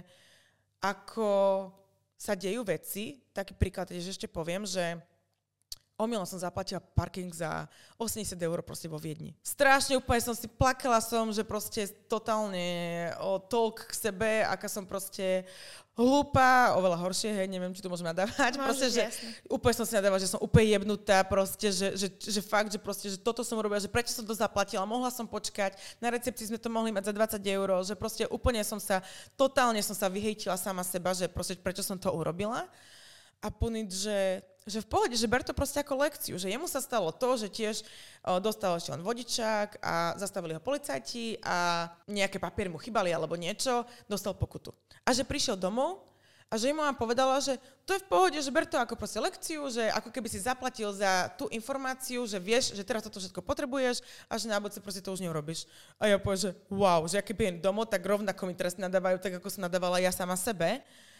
ako sa dejú veci, taký príklad, že ešte poviem, že omylom som zaplatila parking za osemdesiat eur proste vo Viedni. Strašne úplne som si plakala som, že proste totálne o toľk k sebe, aká som proste hlúpa, oveľa horšie, hej, neviem, či to môžem nadávať. Môžeš, proste, že úplne som si nadávala, že som úplne jebnutá, proste, že, že, že fakt, že proste, že toto som robila, že prečo som to zaplatila, mohla som počkať, na recepcii sme to mohli mať za dvadsať eur, že proste úplne som sa, totálne som sa vyhejtila sama seba, že proste prečo som to urobila. A punit, že, že v pohode, že ber to proste ako lekciu, že jemu sa stalo to, že tiež o, dostal ešte len vodičák a zastavili ho policajti a nejaké papiere mu chýbali alebo niečo, dostal pokutu. A že prišiel domov a že mu povedala, že to je v pohode, že ber to ako proste lekciu, že ako keby si zaplatil za tú informáciu, že vieš, že teraz toto všetko potrebuješ a že na budúce proste to už neurobíš. A ja poviem, že wow, že aký by domov, tak rovnako mi teraz nadávajú, tak ako som nadávala ja sama sebe.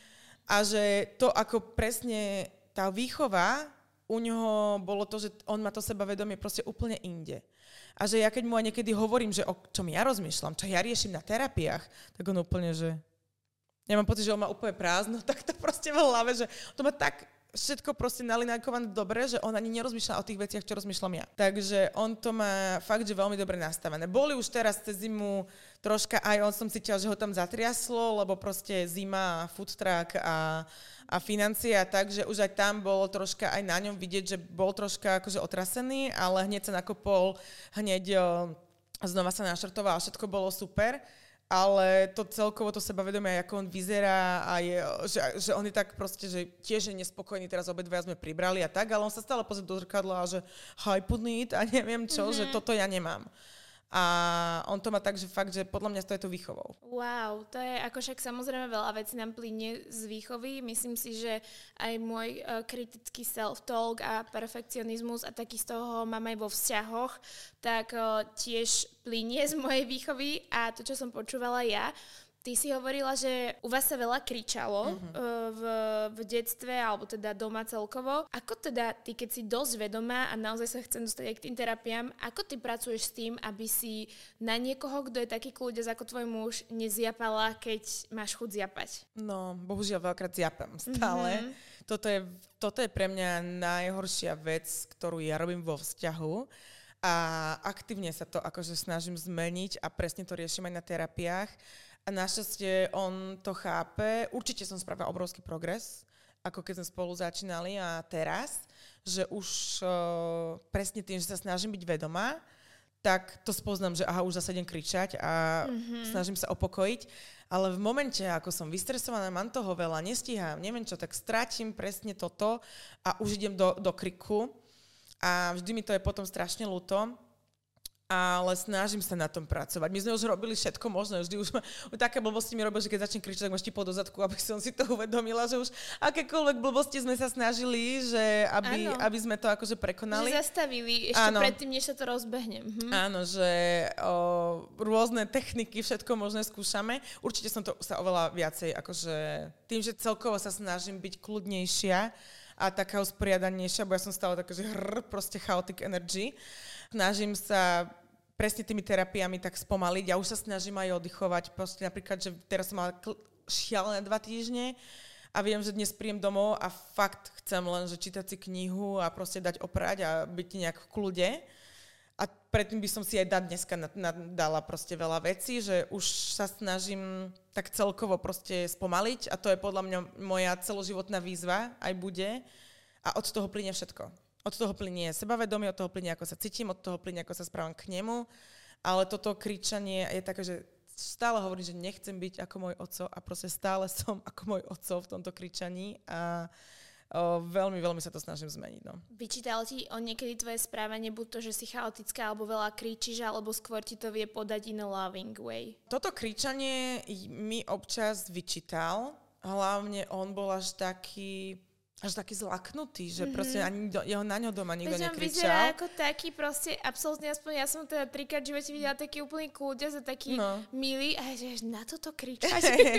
A že to, ako presne tá výchova, u ňoho bolo to, že on má to sebavedomie proste úplne inde. A že ja keď mu aj niekedy hovorím, že o čom ja rozmýšľam, čo ja riešim na terapiách, tak on úplne, že ja mám pocit, že on má úplne prázdno, tak to proste v hlave, že to má tak všetko proste nalinajkované dobre, že on ani nerozmýšľa o tých veciach, čo rozmýšľam ja. Takže on to má fakt, že veľmi dobre nastavené. Boli už teraz cez zimu troška, aj on som cítila, že ho tam zatriaslo, lebo proste zima, food truck a, a financie a tak, že už aj tam bolo troška aj na ňom vidieť, že bol troška akože otrasený, ale hneď sa nakopol, hneď o, znova sa naštartoval, všetko bolo super. Ale to celkovo to sebavedomie, ako on vyzerá a je, že, že on je tak proste, že tiež je nespokojný, teraz obidvaja sme pribrali a tak, ale on sa stále pozrie do zrkadla a že hi, punit a neviem čo, mm-hmm. že toto ja nemám. A on to má tak, že fakt, že podľa mňa to je to výchovou. Wow, to je ako však samozrejme veľa vecí nám plynie z výchovy. Myslím si, že aj môj uh, kritický self-talk a perfekcionizmus a takisto ho mám aj vo vzťahoch, tak uh, tiež plynie z mojej výchovy a to, čo som počúvala ja. Ty si hovorila, že u vás sa veľa kričalo mm-hmm. v, v detstve, alebo teda doma celkovo. Ako teda ty, keď si dosť vedomá a naozaj sa chcem dostať aj k tým terapiám, ako ty pracuješ s tým, aby si na niekoho, kto je taký kľúdes ako tvoj muž, nezjapala, keď máš chuť zjapať? No, bohužiaľ veľakrát zjapem stále. Mm-hmm. Toto je, toto je pre mňa najhoršia vec, ktorú ja robím vo vzťahu. A aktívne sa to akože snažím zmeniť a presne to riešim aj na terapiách. A našťastie on to chápe. Určite som spravila obrovský progres, ako keď sme spolu začínali a teraz, že už uh, presne tým, že sa snažím byť vedomá, tak to spoznám, že aha, už zase idem kričať a mm-hmm. snažím sa opokojiť. Ale v momente, ako som vystresovaná, mám toho veľa, nestíham, neviem čo, tak strátim presne toto a už idem do, do kriku. A vždy mi to je potom strašne ľúto. Ale snažím sa na tom pracovať. My sme už robili všetko možné. Vždy už ma, také blbosti mi robil, že keď začnem kričať, tak ma štipol do zadku, aby som si to uvedomila, že už akékoľvek blbosti sme sa snažili, že aby, aby sme to akože prekonali. Že zastavili ešte áno. predtým, než sa to rozbehne. Mhm. Áno, že o, rôzne techniky, všetko možné skúšame. Určite som to sa oveľa viacej, akože tým, že celkovo sa snažím byť kľudnejšia a taká usporiadanejšia, bo ja som stále taká, že hrr, proste chaotic energy. Snažím sa presne tými terapiami tak spomaliť. Ja už sa snažím aj oddychovať. Proste napríklad, že teraz som mala kl- šialené dva týždne a viem, že dnes príjem domov a fakt chcem len, že čítať si knihu a proste dať oprať a byť nejak v kľude. A predtým by som si aj dať dneska dala proste veľa vecí, že už sa snažím tak celkovo proste spomaliť a to je podľa mňa moja celoživotná výzva, aj bude. A od toho plynie všetko. Od toho plynie sebavedomie, od toho plynie, ako sa cítim, od toho plynie, ako sa správam k nemu. Ale toto kričanie je také, že stále hovorím, že nechcem byť ako môj oco a proste stále som ako môj oco v tomto kričaní a o, veľmi, veľmi sa to snažím zmeniť. No. Vyčítal ti on niekedy tvoje správanie, buď to, že si chaotická, alebo veľa kričíš, alebo skôr ti to vie podať in a loving way? Toto kričanie mi občas vyčítal. Hlavne on bol až taký... až taký zlaknutý, že mm-hmm. proste ani do, jeho na ňo doma nikto nekričal. Veď on vyzerá ako taký proste, absolútne, aspoň ja som teda trikrát v živote videla taký úplný kľúďas a taký no. milý a že na toto kričať.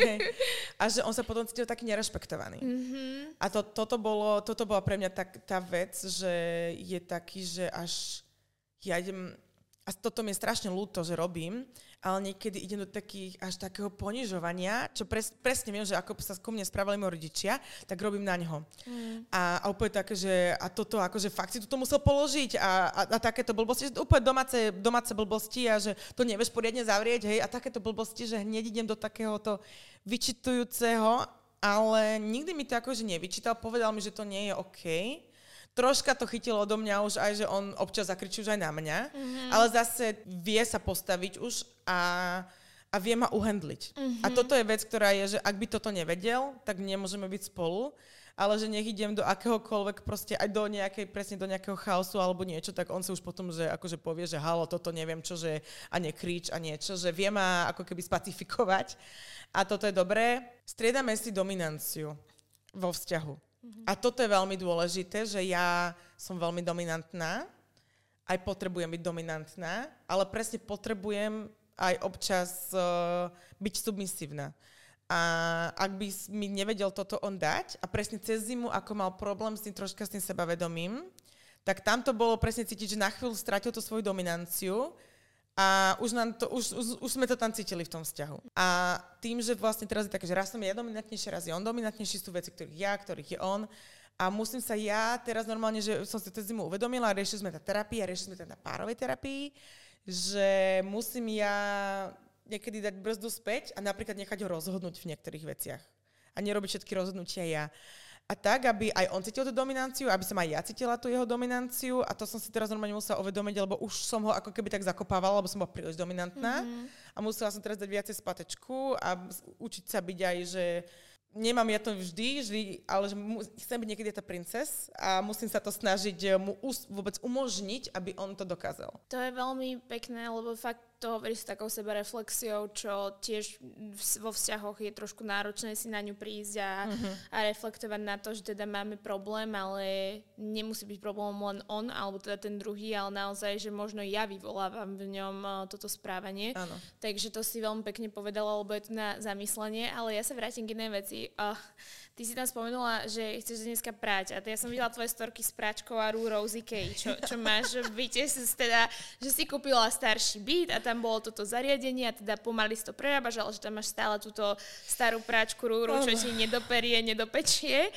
A že on sa potom cítil taký nerešpektovaný. Mm-hmm. A to, toto, bolo, toto bola pre mňa tak, tá vec, že je taký, že až ja idem... A toto mi je strašne ľúto, že robím, ale niekedy idem do takých, až takého ponižovania, čo pres, presne viem, že ako sa ku mne správali moji rodičia, tak robím na ňo. Mm. A, a úplne také, že a toto akože fakt si to musel položiť a, a, a takéto blbosti, že úplne domáce, domáce blbosti a že to nevieš poriadne zavrieť, hej, a takéto blbosti, že hneď idem do takéhoto vyčitujúceho, ale nikdy mi to akože nevyčítal, povedal mi, že to nie je OK. Troška to chytilo odo mňa už aj, že on občas zakričí už aj na mňa, mm-hmm. ale zase vie sa postaviť už a, a vie ma uhandliť. Mm-hmm. A toto je vec, ktorá je, že ak by toto nevedel, tak nemôžeme byť spolu, ale že nech idem do akéhokoľvek, proste aj do nejakej, presne do nejakého chaosu alebo niečo, tak on si už potom, že akože povie, že halo, toto neviem čo, že a nekrič a niečo, že vie ma ako keby spacifikovať. A toto je dobré. Striedame si dominanciu vo vzťahu. A toto je veľmi dôležité, že ja som veľmi dominantná, aj potrebujem byť dominantná, ale presne potrebujem aj občas uh, byť submisívna. A ak by mi nevedel toto on dať, a presne cez zimu, ako mal problém s tým troška s tým sebavedomím, tak tam to bolo presne cítiť, že na chvíľu stratil tú svoju dominanciu, a už, nám to, už, už, už sme to tam cítili v tom vzťahu. A tým, že vlastne teraz je také, že raz som ja dominantnejšia, raz je on dominantnejší, sú veci, ktorých ja, ktorých je on. A musím sa ja teraz normálne, že som si to zimu uvedomila, riešili sme tá terapia, riešili sme tá na párovej terapii, že musím ja niekedy dať brzdu späť a napríklad nechať ho rozhodnúť v niektorých veciach. A nerobiť všetky rozhodnutia ja. A tak, aby aj on cítil tú dominanciu, aby som aj ja cítila tú jeho dominanciu a to som si teraz normálne musela uvedomiť, lebo už som ho ako keby tak zakopávala, lebo som bola príliš dominantná mm-hmm. a musela som teraz dať viacej spatečku a učiť sa byť aj, že nemám ja to vždy, vždy ale že mu, chcem byť niekedy tá princes a musím sa to snažiť mu us, vôbec umožniť, aby on to dokázal. To je veľmi pekné, lebo fakt to hovoríš s takou sebareflexiou, čo tiež vo vzťahoch je trošku náročné si na ňu prísť a, uh-huh. a reflektovať na to, že teda máme problém, ale nemusí byť problémom len on, alebo teda ten druhý, ale naozaj, že možno ja vyvolávam v ňom uh, toto správanie. Áno. Takže to si veľmi pekne povedala, lebo je to na zamyslenie, ale ja sa vrátim k jednej veci. Uh, ty si tam spomenula, že chceš dneska práť a ja som videla tvoje storky s práčkou a rúrou z Ikei, čo, čo máš v byte, teda, že si kúpila starší byt a tam bolo toto zariadenie a teda pomaly si to prerábaš, ale že tam máš stále túto starú práčku rúru, čo ti nedoperie, nedopečie.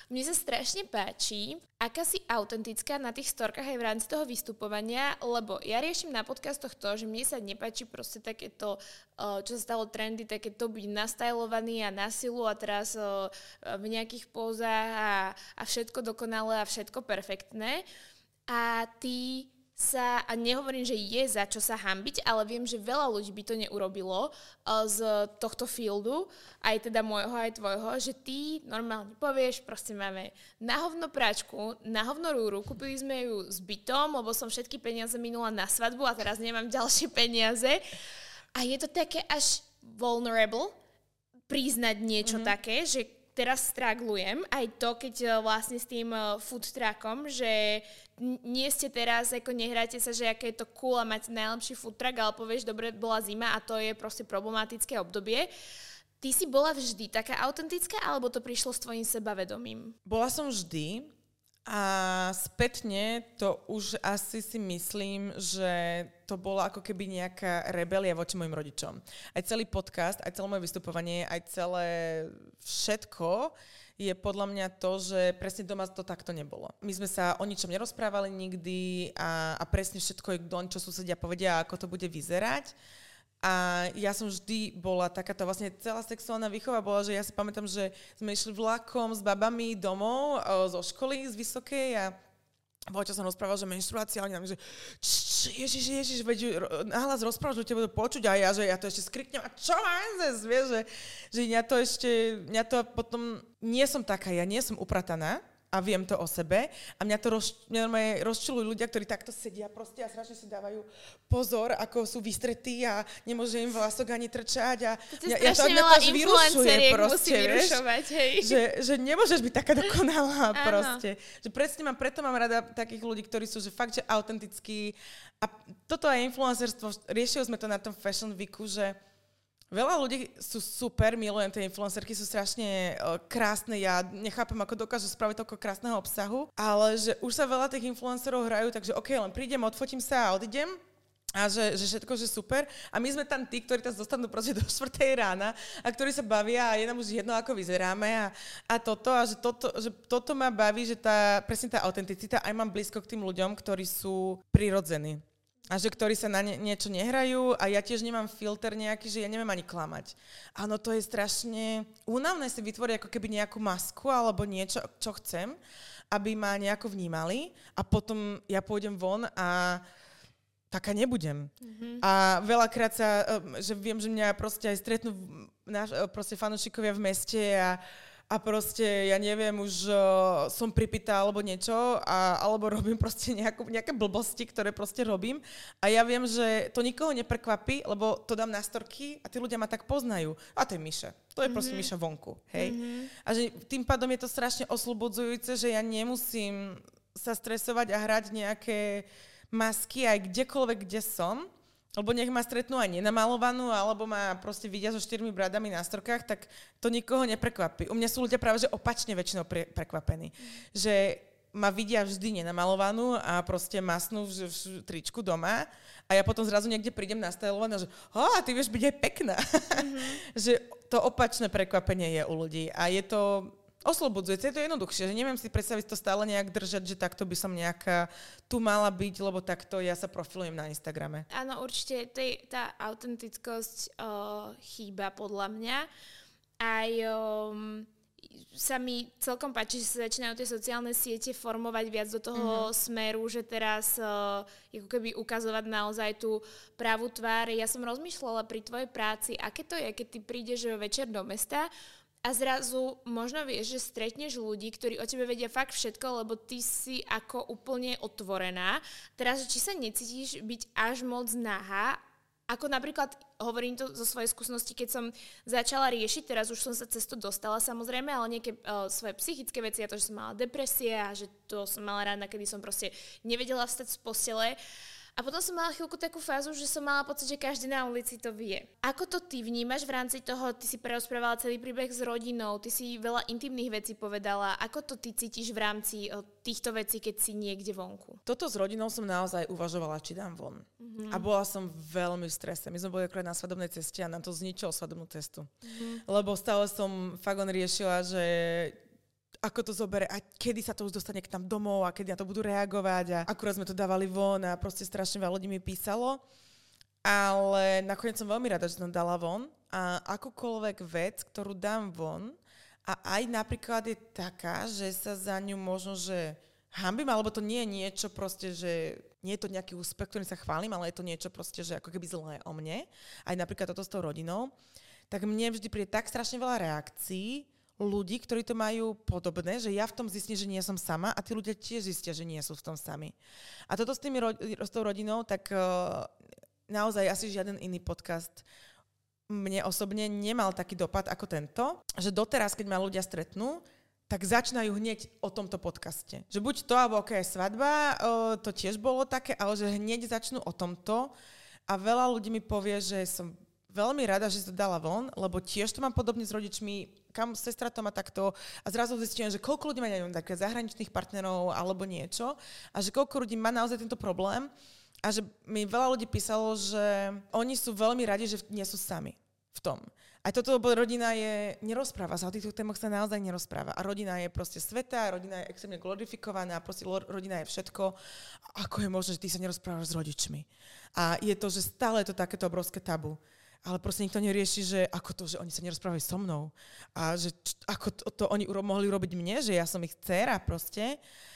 Mne sa strašne páči, aká si autentická na tých storkách aj v rámci toho vystupovania, lebo ja riešim na podcastoch to, že mne sa nepáči proste takéto, čo sa stalo trendy, takéto byť nastajlovaný a na silu a teraz v nejakých pózach a, a všetko dokonalé a všetko perfektné. A ty sa, a nehovorím, že je za čo sa hanbiť, ale viem, že veľa ľudí by to neurobilo uh, z tohto fieldu, aj teda môjho, aj tvojho, že ty normálne povieš, proste máme na hovno práčku, na hovno rúru, kúpili sme ju s bytom, lebo som všetky peniaze minula na svadbu a teraz nemám ďalšie peniaze. A je to také až vulnerable priznať niečo mm-hmm. také, že teraz straglujem aj to, keď vlastne s tým food truckom, že nie ste teraz, ako nehráte sa, že aké je to cool a máte najlepší food truck, ale povieš, dobre, bola zima a to je proste problematické obdobie. Ty si bola vždy taká autentická, alebo to prišlo s tvojím sebavedomím? Bola som vždy a spätne to už asi si myslím, že to bolo ako keby nejaká rebelia voči mojim rodičom. Aj celý podcast, aj celé moje vystupovanie, aj celé všetko je podľa mňa to, že presne doma to takto nebolo. My sme sa o ničom nerozprávali nikdy a, a presne všetko je kto, čo susedia povedia, ako to bude vyzerať. A ja som vždy bola takáto, vlastne celá sexuálna výchova bola, že ja si pamätám, že sme išli vlakom s babami domov zo školy, z vysokej a voľa som rozprával, že menštruácia, a oni nám, že ježiš, ježiš, veď nahlas rozprávaš, že ťa budú počuť a ja, že ja to ešte skriknem a čo mám zes, vieš, že, že mňa to ešte, mňa to potom, nie som taká, ja nie som uprataná, a viem to o sebe a mňa to roz, mňa rozčilujú ľudia, ktorí takto sedia proste a strašne si dávajú pozor, ako sú vystretí a nemôže im vlasok ani trčať a to mňa, ja to, mňa to až vyrušuje proste, vieš, hej. Že, že nemôžeš byť taká dokonalá proste. Že presne mám, preto mám rada takých ľudí, ktorí sú že fakt, že autentickí a toto je influencerstvo, riešili sme to na tom Fashion Weeku, že veľa ľudí sú super, milujem tie influencerky, sú strašne uh, krásne, ja nechápem, ako dokážu spraviť toľko krásneho obsahu, ale že už sa veľa tých influencerov hrajú, takže ok, len prídem, odfotím sa a odídem a že, že všetko, že super. A my sme tam tí, ktorí tam zostanú proste do štvrtej rána a ktorí sa bavia a je nám už jedno, ako vyzeráme a, a toto, a že toto, že toto ma baví, že tá, presne tá autenticita, aj mám blízko k tým ľuďom, ktorí sú prirodzení. A že ktorí sa na nie, niečo nehrajú a ja tiež nemám filter nejaký, že ja neviem ani klamať. Áno, to je strašne únavné si vytvoriť ako keby nejakú masku alebo niečo, čo chcem, aby ma nejako vnímali a potom ja pôjdem von a taká nebudem. Mm-hmm. A veľakrát sa, že viem, že mňa proste aj stretnú naš, proste fanúšikovia v meste a a proste, ja neviem, už uh, som pripytá alebo niečo, a, alebo robím proste nejakú, nejaké blbosti, ktoré proste robím. A ja viem, že to nikoho neprekvapí, lebo to dám na storky a tí ľudia ma tak poznajú. A to je Miša. To je mm-hmm. proste Miša vonku. Hej? Mm-hmm. A že tým pádom je to strašne oslobodzujúce, že ja nemusím sa stresovať a hrať nejaké masky aj kdekoľvek, kde som. Lebo nech ma stretnú aj nenamalovanú, alebo ma proste vidia so štyrmi bradami na storkách, tak to nikoho neprekvapí. U mňa sú ľudia práve že opačne väčšinou pre, prekvapení. Mm. Že ma vidia vždy nenamalovanú a proste masnú v, v tričku doma a ja potom zrazu niekde prídem nastajlovaná, že oh, ty vieš byť aj pekná. Mm-hmm. Že to opačné prekvapenie je u ľudí a je to oslobodzujúce, je to jednoduchšie, že neviem si predstaviť to stále nejak držať, že takto by som nejaká tu mala byť, lebo takto ja sa profilujem na Instagrame. Áno, určite tej, tá autentickosť uh, chýba podľa mňa. Aj um, sa mi celkom páči, že sa začínajú tie sociálne siete formovať viac do toho mm-hmm. smeru, že teraz uh, ako keby ukazovať naozaj tú pravú tvár. Ja som rozmýšľala pri tvojej práci, aké to je, keď ty prídeš večer do mesta a zrazu možno vieš, že stretneš ľudí, ktorí o tebe vedia fakt všetko, lebo ty si ako úplne otvorená. Teraz, či sa necítiš byť až moc nahá, ako napríklad, hovorím to zo svojej skúsenosti, keď som začala riešiť, teraz už som sa cez to dostala samozrejme, ale nejaké uh, svoje psychické veci, a to, že som mala depresie a že to som mala rána, kedy som proste nevedela vstať z postele. A potom som mala chvíľku takú fázu, že som mala pocit, že každý na ulici to vie. Ako to ty vnímaš v rámci toho, ty si prerozprávala celý príbeh s rodinou, ty si veľa intimných vecí povedala. Ako to ty cítiš v rámci týchto vecí, keď si niekde vonku? Toto s rodinou som naozaj uvažovala, či dám von. Mm-hmm. A bola som veľmi v strese. My sme boli akorát na svadobnej ceste a nám to zničilo svadobnú cestu. Mm-hmm. Lebo stále som fakt on riešila, že ako to zobere a kedy sa to už dostane k nám domov a kedy na to budú reagovať a akurát sme to dávali von a proste strašne veľa ľudí mi písalo. Ale nakoniec som veľmi rada, že som dala von a akúkoľvek vec, ktorú dám von a aj napríklad je taká, že sa za ňu možno, že hanbím, alebo to nie je niečo proste, že nie je to nejaký úspech, ktorým sa chválim, ale je to niečo proste, že ako keby zlé o mne, aj napríklad toto s tou rodinou, tak mne vždy príde tak strašne veľa reakcií ľudí, ktorí to majú podobné, že ja v tom zistím, že nie som sama a tí ľudia tiež zistia, že nie sú v tom sami. A toto s, tými ro- s tou rodinou, tak uh, naozaj asi žiaden iný podcast mne osobne nemal taký dopad ako tento, že doteraz, keď ma ľudia stretnú, tak začínajú hneď o tomto podcaste. Že buď to, alebo ok, svadba, uh, to tiež bolo také, ale že hneď začnú o tomto a veľa ľudí mi povie, že som veľmi rada, že si to dala von, lebo tiež to mám podobne s rodičmi, kam sestra to má takto a zrazu zistím, že koľko ľudí má, neviem, také zahraničných partnerov alebo niečo a že koľko ľudí má naozaj tento problém a že mi veľa ľudí písalo, že oni sú veľmi radi, že nie sú sami v tom. Aj toto, lebo rodina je, nerozpráva sa, o týchto témach sa naozaj nerozpráva. A rodina je proste sveta, rodina je extrémne glorifikovaná, proste rodina je všetko. Ako je možné, že ty sa nerozprávaš s rodičmi? A je to, že stále je to takéto obrovské tabu. Ale proste nikto nerieši, že ako to, že oni sa nerozprávajú so mnou. A že č- ako to, to oni uro- mohli urobiť mne, že ja som ich dcéra proste.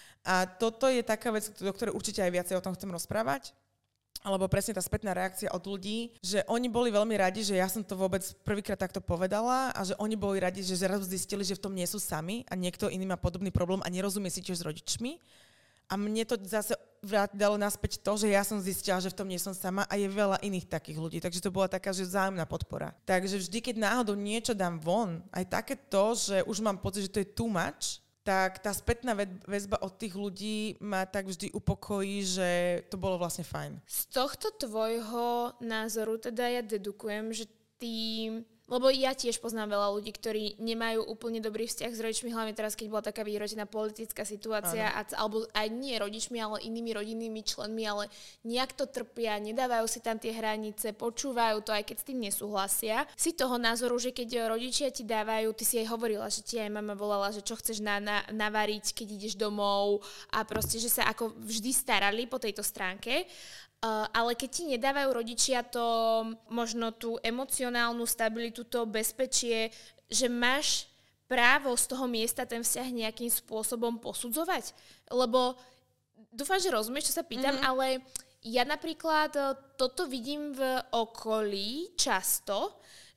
A toto je taká vec, do ktorej určite aj viacej o tom chcem rozprávať. Alebo presne tá spätná reakcia od ľudí, že oni boli veľmi radi, že ja som to vôbec prvýkrát takto povedala a že oni boli radi, že zrazu zistili, že v tom nie sú sami a niekto iný má podobný problém a nerozumie si tiež s rodičmi. A mne to zase dalo naspäť to, že ja som zistila, že v tom nie som sama a je veľa iných takých ľudí. Takže to bola taká, že vzájomná podpora. Takže vždy, keď náhodou niečo dám von, aj také to, že už mám pocit, že to je too much, tak tá spätná väzba od tých ľudí ma tak vždy upokojí, že to bolo vlastne fajn. Z tohto tvojho názoru teda ja dedukujem, že ty... Lebo ja tiež poznám veľa ľudí, ktorí nemajú úplne dobrý vzťah s rodičmi, hlavne teraz, keď bola taká vyhrotená politická situácia, a, alebo aj nie rodičmi, ale inými rodinnými členmi, ale nejak to trpia, nedávajú si tam tie hranice, počúvajú to, aj keď s tým nesúhlasia. Si toho názoru, že keď rodičia ti dávajú, ty si aj hovorila, že ti aj mama volala, že čo chceš na, na, navariť, keď ideš domov a proste, že sa ako vždy starali po tejto stránke. Uh, ale keď ti nedávajú rodičia to, možno tú emocionálnu stabilitu, to bezpečie, že máš právo z toho miesta ten vzťah nejakým spôsobom posudzovať? Lebo dúfam, že rozumieš, čo sa pýtam, mm-hmm. ale ja napríklad toto vidím v okolí často,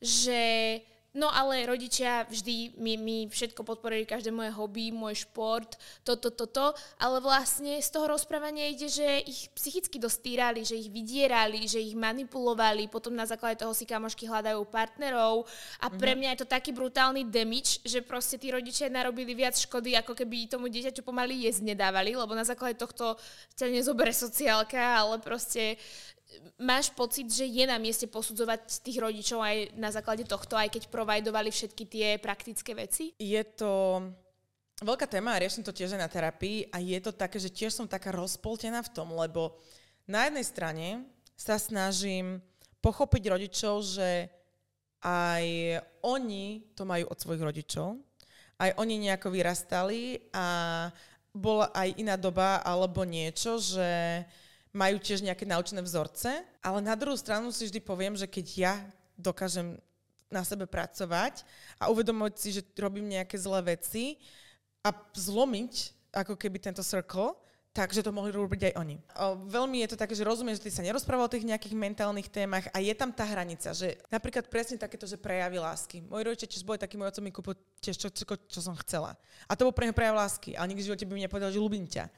že... No ale rodičia vždy mi, mi všetko podporili, každé moje hobby, môj šport, toto, toto, ale vlastne z toho rozprávania ide, že ich psychicky dostírali, že ich vydierali, že ich manipulovali, potom na základe toho si kamošky hľadajú partnerov a pre mňa je to taký brutálny damage, že proste tí rodičia narobili viac škody, ako keby tomu dieťaťu pomaly jesť nedávali, lebo na základe tohto ťa nezobere sociálka, ale proste... Máš pocit, že je na mieste posudzovať tých rodičov aj na základe tohto, aj keď provajdovali všetky tie praktické veci? Je to veľká téma a riešim to tiež aj na terapii a je to také, že tiež som taká rozpoltená v tom, lebo na jednej strane sa snažím pochopiť rodičov, že aj oni to majú od svojich rodičov, aj oni nejako vyrastali a bola aj iná doba alebo niečo, že majú tiež nejaké naučené vzorce, ale na druhú stranu si vždy poviem, že keď ja dokážem na sebe pracovať a uvedomovať si, že robím nejaké zlé veci a zlomiť ako keby tento circle, takže to mohli robiť aj oni. O, veľmi je to také, že rozumiem, že ty sa nerozprával o tých nejakých mentálnych témach a je tam tá hranica, že napríklad presne takéto, že prejavy lásky. Moji rodičia tiež boli takí, môj otec mi kúpil tiež čo, čo, čo som chcela. A to bol pre mňa prejav lásky, ale nikdy v živote by mi nepovedal, že ľúbim ťa.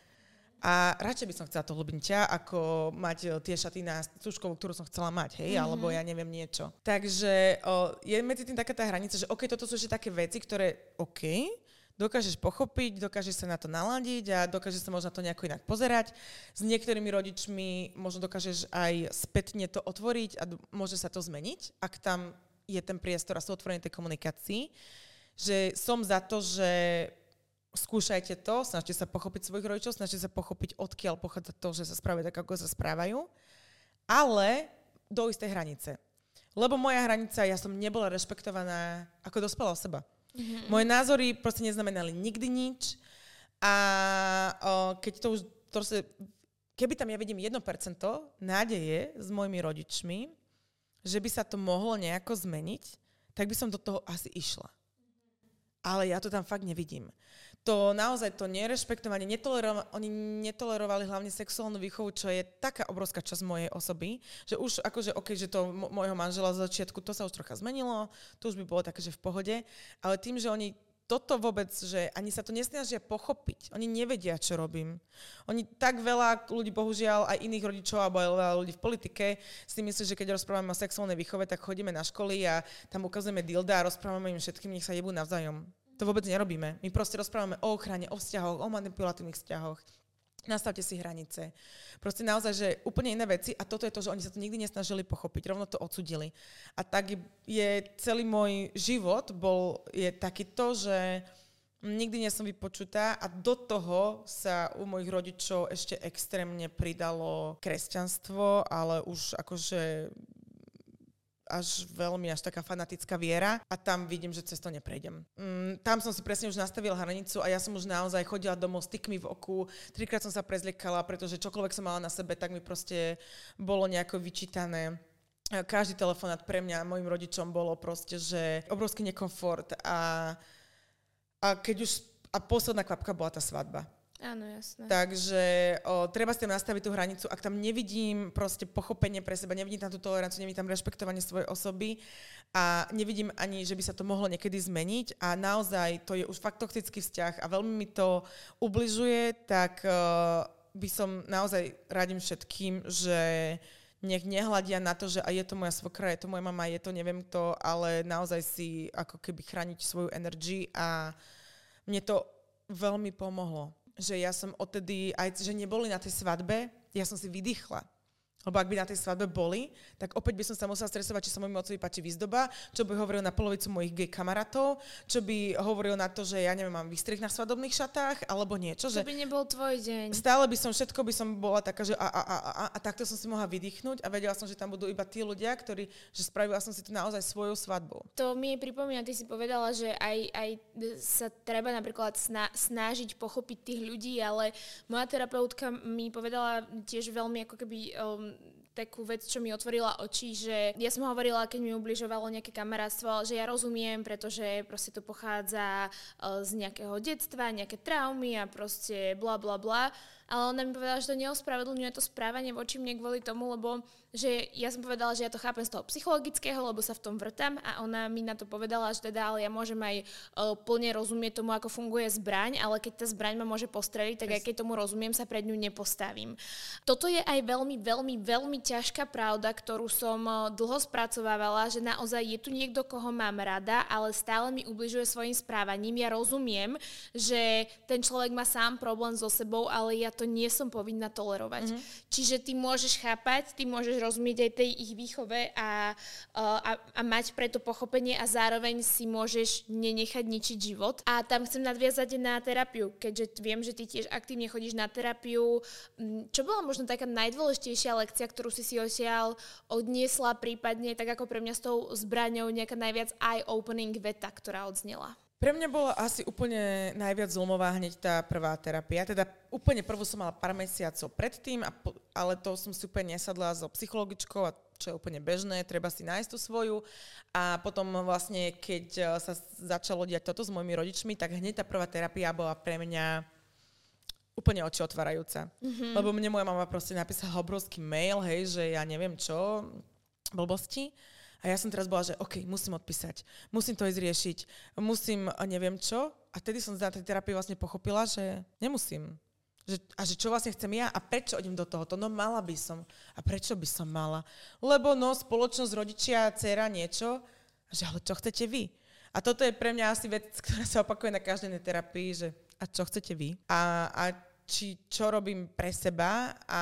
A radšej by som chcela to ľúbim ťa, ako mať tie šaty na stužkovú, ktorú som chcela mať, hej, mm-hmm. alebo ja neviem niečo. Takže o, je medzi tým taká tá hranica, že OK, toto sú ešte také veci, ktoré OK, dokážeš pochopiť, dokážeš sa na to naladiť a dokážeš sa možno na to nejako inak pozerať. S niektorými rodičmi možno dokážeš aj spätne to otvoriť a d- môže sa to zmeniť, ak tam je ten priestor a sú otvorené tej komunikácii. Že som za to, že skúšajte to, snažte sa pochopiť svojich rodičov, snažte sa pochopiť, odkiaľ pochádza to, že sa správajú tak, ako sa správajú, ale do istej hranice. Lebo moja hranica, ja som nebola rešpektovaná ako dospelá osoba. Mm-hmm. Moje názory proste neznamenali nikdy nič a o, keď to už, to sa, keby tam ja vidím jedno percento nádeje s mojimi rodičmi, že by sa to mohlo nejako zmeniť, tak by som do toho asi išla. Ale ja to tam fakt nevidím. To naozaj to nerešpektovanie, netolerovali, oni netolerovali hlavne sexuálnu výchovu, čo je taká obrovská časť mojej osoby, že už akože ok, že to m- môjho manžela z začiatku, to sa už trocha zmenilo, to už by bolo také, že v pohode, ale tým, že oni toto vôbec, že ani sa to nesnažia pochopiť, oni nevedia, čo robím. Oni tak veľa ľudí, bohužiaľ, aj iných rodičov, alebo aj veľa ľudí v politike, si myslí, že keď rozprávame o sexuálnej výchove, tak chodíme na školy a tam ukazujeme dilda a rozprávame im všetkým, nech sa jebú navzájom. To vôbec nerobíme. My proste rozprávame o ochrane, o vzťahoch, o manipulatívnych vzťahoch. Nastavte si hranice. Proste naozaj, že úplne iné veci a toto je to, že oni sa to nikdy nesnažili pochopiť, rovno to odsudili. A tak je celý môj život bol, je takýto, že nikdy nie som vypočutá a do toho sa u mojich rodičov ešte extrémne pridalo kresťanstvo, ale už akože až veľmi, až taká fanatická viera a tam vidím, že cez to neprejdem. Mm, tam som si presne už nastavila hranicu a ja som už naozaj chodila domov s tykmi v oku, trikrát som sa prezliekala, pretože čokoľvek som mala na sebe, tak mi proste bolo nejako vyčítané. Každý telefonát pre mňa a mojim rodičom bolo proste, že obrovský nekomfort a, a keď už, a posledná kvapka bola tá svadba. Áno, jasné. Takže o, treba si tam nastaviť tú hranicu. Ak tam nevidím proste pochopenie pre seba, nevidím tam tú toleranciu, nevidím tam rešpektovanie svojej osoby a nevidím ani, že by sa to mohlo niekedy zmeniť a naozaj to je už fakt toxický vzťah a veľmi mi to ubližuje, tak uh, by som naozaj radím všetkým, že nech nehľadia na to, že a je to moja svokra, je to moja mama, je to neviem kto, ale naozaj si ako keby chrániť svoju energiu a mne to veľmi pomohlo. Že ja som odtedy, aj že neboli na tej svadbe, ja som si vydýchla. Lebo ak by na tej svadbe boli, tak opäť by som sa musela stresovať, či sa môjmu otcovi páči výzdoba, čo by hovoril na polovicu mojich gay kamarátov, čo by hovoril na to, že ja neviem, mám výstrih na svadobných šatách, alebo niečo. Že by nebol tvoj deň. Stále by som, všetko by som bola taká, že a, a, a, a, a takto som si mohla vydýchnuť a vedela som, že tam budú iba tí ľudia, ktorí, že spravila som si to naozaj svojou svadbou. To mi pripomína, ty si povedala, že aj, aj sa treba napríklad sna, snažiť pochopiť tých ľudí, ale moja terapeutka mi povedala tiež veľmi ako keby um, takú vec, čo mi otvorila oči, že ja som hovorila, keď mi ubližovalo nejaké kamarátstvo, že ja rozumiem, pretože proste to pochádza uh, z nejakého detstva, nejaké traumy a proste bla bla bla. Ale ona mi povedala, že to neospravedlňuje to správanie voči mne kvôli tomu, lebo že ja som povedala, že ja to chápem z toho psychologického, lebo sa v tom vrtam a ona mi na to povedala, že teda ale ja môžem aj uh, plne rozumieť tomu, ako funguje zbraň, ale keď tá zbraň ma môže postreliť, tak aj keď tomu rozumiem, sa pred ňu nepostavím. Toto je aj veľmi, veľmi, veľmi ťažká pravda, ktorú som uh, dlho spracovávala, že naozaj je tu niekto, koho mám rada, ale stále mi ubližuje svojim správaním. Ja rozumiem, že ten človek má sám problém so sebou, ale ja to nie som povinná tolerovať. Mm-hmm. Čiže ty môžeš chápať, ty môžeš rozumieť aj tej ich výchove a, a, a mať preto pochopenie a zároveň si môžeš nenechať ničiť život. A tam chcem nadviazať na terapiu, keďže viem, že ty tiež aktívne chodíš na terapiu. Čo bola možno taká najdôležitejšia lekcia, ktorú si si odtiaľ odniesla, prípadne tak ako pre mňa s tou zbraňou nejaká najviac eye-opening veta, ktorá odznela? Pre mňa bola asi úplne najviac zlomová hneď tá prvá terapia. Teda úplne prvú som mala pár mesiacov predtým, a po, ale to som si úplne nesadla so psychologičkou, a čo je úplne bežné, treba si nájsť tú svoju. A potom vlastne, keď sa začalo diať toto s mojimi rodičmi, tak hneď tá prvá terapia bola pre mňa úplne oči otvárajúca. Mm-hmm. Lebo mne moja mama proste napísala obrovský mail, hej, že ja neviem čo, blbosti. A ja som teraz bola, že OK, musím odpísať, musím to ísť riešiť, musím neviem čo. A vtedy som za tej terapii vlastne pochopila, že nemusím. Že, a že čo vlastne chcem ja a prečo idem do tohoto? No mala by som. A prečo by som mala? Lebo no, spoločnosť, rodičia, dcera, niečo. A že ale čo chcete vy? A toto je pre mňa asi vec, ktorá sa opakuje na každej terapii, že a čo chcete vy? A, a či, čo robím pre seba a...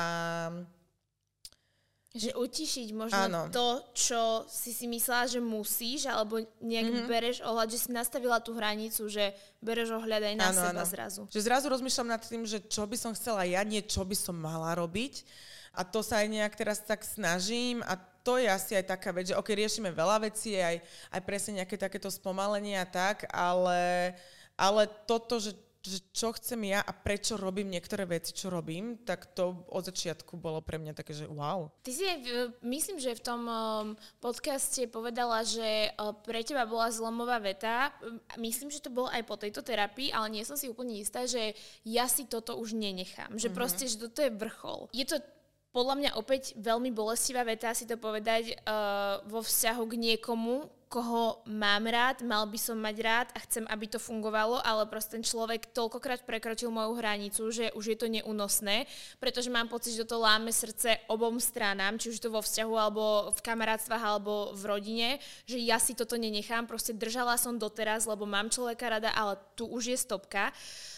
Že utišiť možno áno. to, čo si si myslela, že musíš, alebo nejak mm-hmm. bereš ohľad, že si nastavila tú hranicu, že bereš ohľad aj na áno, seba áno. zrazu. Že zrazu rozmýšľam nad tým, že čo by som chcela ja, nie čo by som mala robiť. A to sa aj nejak teraz tak snažím a to je asi aj taká vec, že ok, riešime veľa vecí, aj, aj presne nejaké takéto spomalenie a tak, ale, ale toto, že, že čo chcem ja a prečo robím niektoré veci, čo robím, tak to od začiatku bolo pre mňa také, že wow. Ty si aj, myslím, že v tom um, podcaste povedala, že uh, pre teba bola zlomová veta. Myslím, že to bolo aj po tejto terapii, ale nie som si úplne istá, že ja si toto už nenechám. Že mm-hmm. proste, že toto je vrchol. Je to podľa mňa opäť veľmi bolestivá veta si to povedať uh, vo vzťahu k niekomu, koho mám rád, mal by som mať rád a chcem, aby to fungovalo, ale proste ten človek toľkokrát prekročil moju hranicu, že už je to neúnosné, pretože mám pocit, že to láme srdce obom stranám, či už to vo vzťahu, alebo v kamarátstvách, alebo v rodine, že ja si toto nenechám, proste držala som doteraz, lebo mám človeka rada, ale tu už je stopka.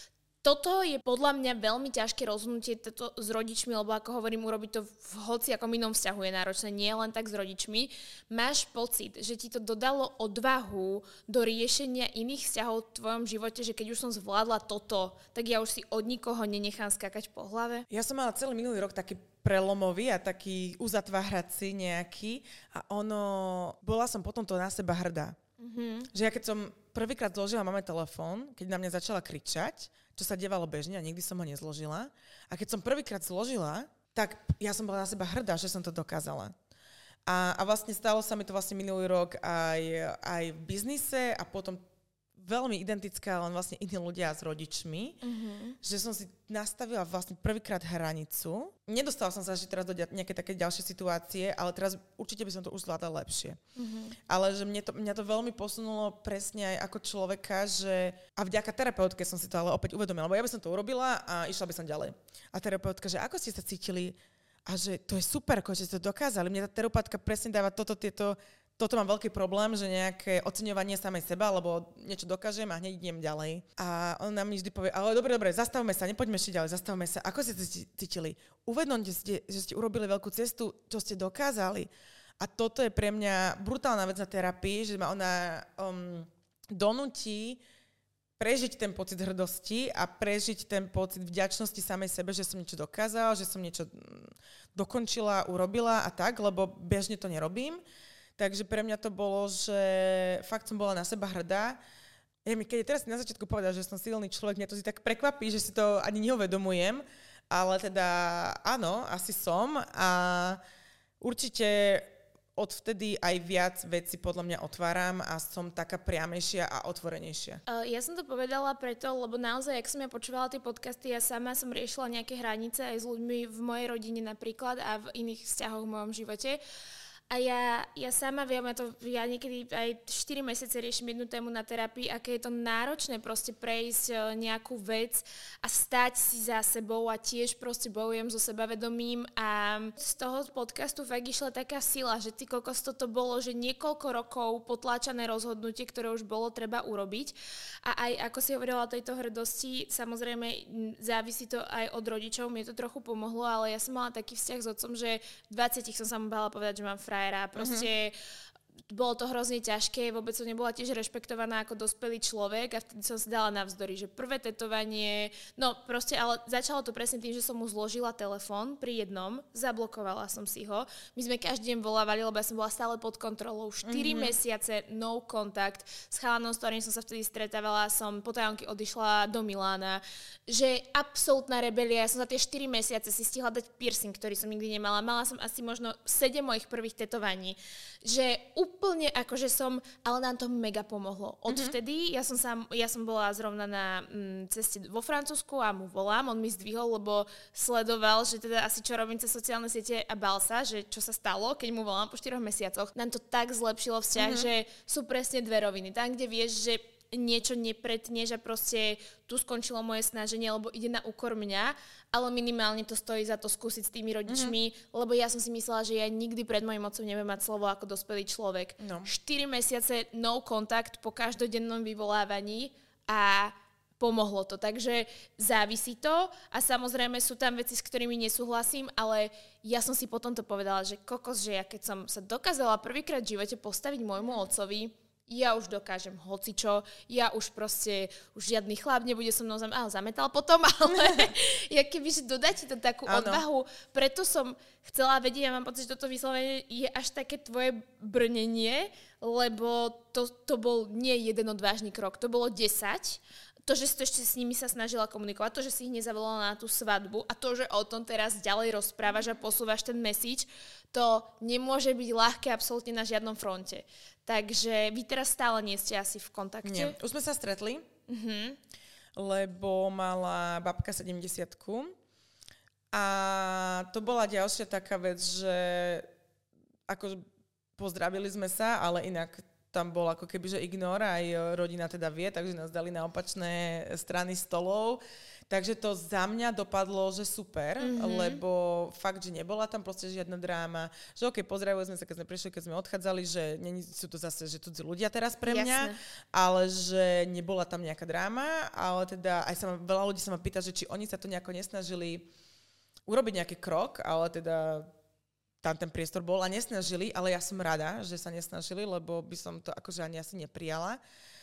Toto je podľa mňa veľmi ťažké rozhodnutie toto s rodičmi, lebo ako hovorím, urobiť to v hoci akom inom vzťahu je náročné, nie len tak s rodičmi. Máš pocit, že ti to dodalo odvahu do riešenia iných vzťahov v tvojom živote, že keď už som zvládla toto, tak ja už si od nikoho nenechám skakať po hlave? Ja som mala celý minulý rok taký prelomový a taký uzatvárací nejaký a ono, bola som potom to na seba hrdá. Mm-hmm. Že ja keď som prvýkrát zložila mame telefón, keď na mňa začala kričať, čo sa dievalo bežne a nikdy som ho nezložila. A keď som prvýkrát zložila, tak ja som bola na seba hrdá, že som to dokázala. A, a vlastne stalo sa mi to vlastne minulý rok aj, aj v biznise a potom veľmi identická, len vlastne iní ľudia s rodičmi, mm-hmm. že som si nastavila vlastne prvýkrát hranicu. Nedostala som sa ešte teraz do nejaké také ďalšie situácie, ale teraz určite by som to už zvládala lepšie. Mm-hmm. Ale že mne to, mňa to veľmi posunulo presne aj ako človeka, že a vďaka terapeutke som si to ale opäť uvedomila, lebo ja by som to urobila a išla by som ďalej. A terapeutka, že ako ste sa cítili a že to je super, ako ste to dokázali. Mne tá terapeutka presne dáva toto, tieto Toto mám veľký problém, že nejaké oceňovanie samej seba, lebo niečo dokážem a hneď idem ďalej. A ona mi vždy povie, ale dobre, dobre, zastavme sa, nepoďme ešte ďalej, zastavme sa. Ako ste to cítili? Uvedomte si, že ste urobili veľkú cestu, čo ste dokázali. A toto je pre mňa brutálna vec na terapii, že ma ona um, donúti prežiť ten pocit hrdosti a prežiť ten pocit vďačnosti samej sebe, že som niečo dokázala, že som niečo dokončila, urobila a tak, lebo bežne to nerobím. Takže pre mňa to bolo, že fakt som bola na seba hrdá. Ja mi, keď je teraz na začiatku povedal, že som silný človek, mňa to si tak prekvapí, že si to ani neuvedomujem, ale teda áno, asi som a určite odvtedy aj viac vecí podľa mňa otváram a som taká priamejšia a otvorenejšia. Uh, ja som to povedala preto, lebo naozaj, ak som ja počúvala tie podcasty, ja sama som riešila nejaké hranice aj s ľuďmi v mojej rodine napríklad a v iných vzťahoch v mojom živote. A ja, ja sama viem, ja, to, ja niekedy aj štyri mesiace riešim jednu tému na terapii, aké je to náročné proste prejsť nejakú vec a stať si za sebou a tiež proste bojujem so sebavedomím a z toho podcastu fakt išla taká sila, že ty kokos toto bolo, že niekoľko rokov potláčané rozhodnutie, ktoré už bolo treba urobiť a aj ako si hovorila o tejto hrdosti, samozrejme závisí to aj od rodičov, mne to trochu pomohlo, ale ja som mala taký vzťah s otcom, že v dvadsiatich som sa mu bála povedať, že mám frajera. Proste mm-hmm. bolo to hrozne ťažké, vôbec som nebola tiež rešpektovaná ako dospelý človek a vtedy som si dala navzdory, že prvé tetovanie, no proste, ale začalo to presne tým, že som mu zložila telefón pri jednom, zablokovala som si ho. My sme každý deň volávali, lebo ja som bola stále pod kontrolou. štyri mm-hmm. mesiace no kontakt. S chalanom, s ktorým som sa vtedy stretávala, som po tajomky odišla do Milána. Že absolútna rebelia. Ja som za tie štyri mesiace si stihla dať piercing, ktorý som nikdy nemala. Mala som asi možno sedem mojich prvých tetovaní. Že úplne akože som, ale nám to mega pomohlo. Odvtedy, mm-hmm. ja som sa, ja som bola zrovna na mm, ceste vo Francúzsku a mu volám, on mi zdvihol, lebo sledoval, že teda asi čo robím cez sociálne siete a bál sa, že čo sa stalo, keď mu volám po štyroch mesiacoch. Nám to tak zlepšilo vzťah, mm-hmm. že sú presne dve roviny. Tam, kde vieš, že niečo nepretneš a proste tu skončilo moje snaženie, lebo ide na úkor mňa, ale minimálne to stojí za to skúsiť s tými rodičmi, mm-hmm. lebo ja som si myslela, že ja nikdy pred mojim otcom neviem mať slovo ako dospelý človek. No. štyri mesiace no kontakt po každodennom vyvolávaní a pomohlo to, takže závisí to a samozrejme sú tam veci, s ktorými nesúhlasím, ale ja som si potom to povedala, že kokos, že ja keď som sa dokázala prvýkrát v živote postaviť môjmu otcovi, ja už dokážem hocičo, ja už proste, už žiadny chlap nebude so mnou zam... Áno, zametal potom, ale ja kebyže dodáte to takú ano. odvahu, preto som chcela vedieť, ja mám pocit, že toto vyslovene je až také tvoje brnenie, lebo to, to bol nie jeden odvážny krok, to bolo desať. To, že si to ešte s nimi sa snažila komunikovať, to, že si ich nezavolala na tú svadbu a to, že o tom teraz ďalej rozprávaš a posúvaš ten message, to nemôže byť ľahké absolútne na žiadnom fronte. Takže vy teraz stále nie ste asi v kontakte? Nie, už sme sa stretli, uh-huh. lebo mala babka sedemdesiatku a to bola ďalšia taká vec, že ako pozdravili sme sa, ale inak tam bol ako keby, že ignor, aj rodina teda vie, takže nás dali na opačné strany stolov. Takže to za mňa dopadlo, že super, mm-hmm. lebo fakt, že nebola tam proste žiadna dráma. Že okej, okay, pozdravili sme sa, keď sme prišli, keď sme odchádzali, že nie sú to zase, že cudzí ľudia teraz pre mňa, jasne. Ale že nebola tam nejaká dráma, ale teda aj sa ma, veľa ľudí sa ma pýta, že či oni sa to nejako nesnažili urobiť nejaký krok, ale teda tam ten priestor bol a nesnažili, ale ja som rada, že sa nesnažili, lebo by som to akože ani asi neprijala.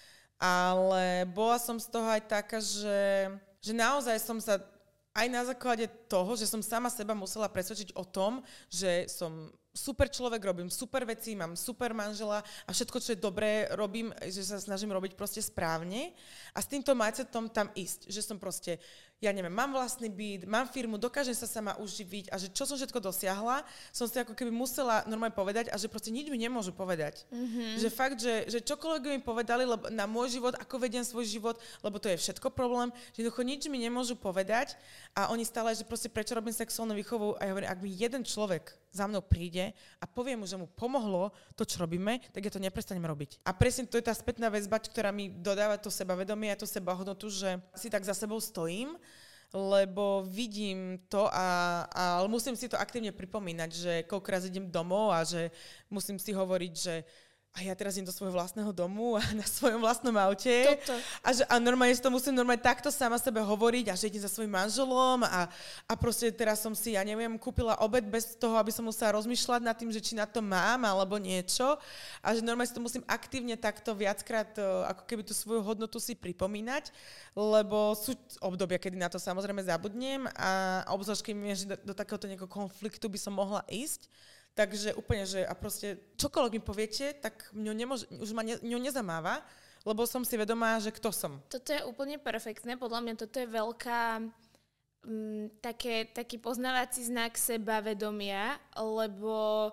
Ale bola som z toho aj taká, že, že naozaj som sa aj na základe toho, že som sama seba musela presvedčiť o tom, že som super človek, robím super veci, mám super manžela a všetko, čo je dobré, robím, že sa snažím robiť proste správne a s týmto mindsetom tam ísť, že som proste, ja neviem, mám vlastný byt, mám firmu, dokážem sa sama uživiť a že čo som všetko dosiahla, som si ako keby musela normálne povedať a že proste nič mi nemôžu povedať. Mm-hmm. Že fakt, že, že čokoľvek mi povedali lebo na môj život, ako vediem svoj život, lebo to je všetko problém, že jednoducho nič mi nemôžu povedať a oni stále, že proste prečo robím sexuálnu výchovu a ja hovorím, ak mi jeden človek za mnou príde a povie mu, že mu pomohlo to, čo robíme, tak ja to neprestanem robiť. A presne to je tá spätná väzba, ktorá mi dodáva to sebavedomie a to sebahodnotu, že si tak za sebou stojím, lebo vidím to a, a ale musím si to aktívne pripomínať, že koľkokrát idem domov a že musím si hovoriť, že a ja teraz idem do svojho vlastného domu a na svojom vlastnom aute. Toto. A, že, a normálne si to musím normálne takto sama sebe hovoriť a že idem za svojím manželom a, a proste teraz som si, ja neviem, kúpila obed bez toho, aby som musela rozmýšľať nad tým, že či na to mám alebo niečo. A že normálne si to musím aktívne takto viackrát ako keby tú svoju hodnotu si pripomínať, lebo sú obdobia, kedy na to samozrejme zabudnem a obzvlášť, keď mi je, že do, do takéhoto nejakého konfliktu by som mohla ísť. Takže úplne, že a proste čokoľvek mi poviete, tak mňo nemôže, už ma ne, ňo nezamáva, lebo som si vedomá, že kto som. Toto je úplne perfektné, podľa mňa toto je veľká, m, také, taký poznávací znak sebavedomia, lebo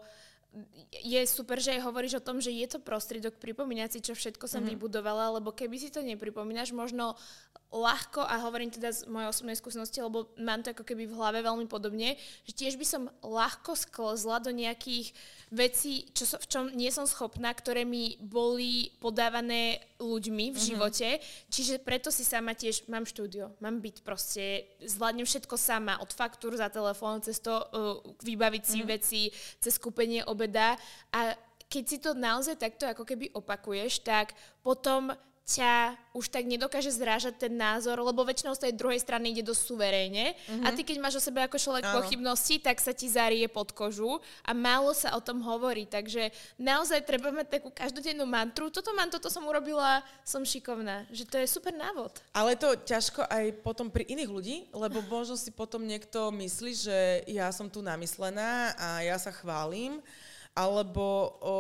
je super, že aj hovoríš o tom, že je to prostriedok pripomínať si, čo všetko som mm-hmm. vybudovala, lebo keby si to nepripomínaš, možno ľahko, a hovorím teda z mojej osobnej skúsenosti, lebo mám to ako keby v hlave veľmi podobne, že tiež by som ľahko sklzla do nejakých vecí, čo so, v čom nie som schopná, ktoré mi boli podávané ľuďmi v mm-hmm. živote. Čiže preto si sama tiež mám štúdio, mám byť proste, zvládnem všetko sama, od faktúr za telefón, cez to uh, vybaviť si mm-hmm. veci, cez kúpenie obeda. A keď si to naozaj takto ako keby opakuješ, tak potom ťa už tak nedokáže zrážať ten názor, lebo väčšinou z tej druhej strany ide dosť suverénne. Mm-hmm. A ty, keď máš o sebe ako človek Áno. pochybnosti, tak sa ti zarie pod kožu a málo sa o tom hovorí. Takže naozaj treba mať takú každodennú mantru. Toto mám, toto som urobila, som šikovná. Že to je super návod. Ale to ťažko aj potom pri iných ľudí, lebo možno si potom niekto myslí, že ja som tu namyslená a ja sa chválim, alebo o,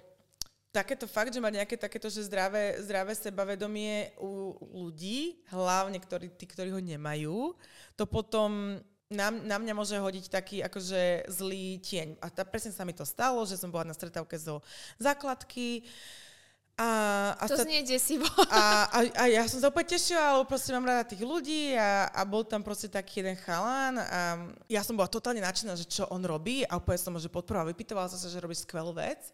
takéto fakt, že mať nejaké takéto, že zdravé, zdravé sebavedomie u ľudí, hlavne ktorí, tí, ktorí ho nemajú, to potom na, na mňa môže hodiť taký akože zlý tieň. A tá, presne sa mi to stalo, že som bola na stretávke zo základky. A, a to sta- znie desivo. A, a, a ja som sa úplne tešila, lebo proste mám rada tých ľudí a, a bol tam proste taký jeden chalán a ja som bola totálne nadšená, že čo on robí a úplne som ho že podporovala, vypýtovala som sa, že robí skvelú vec.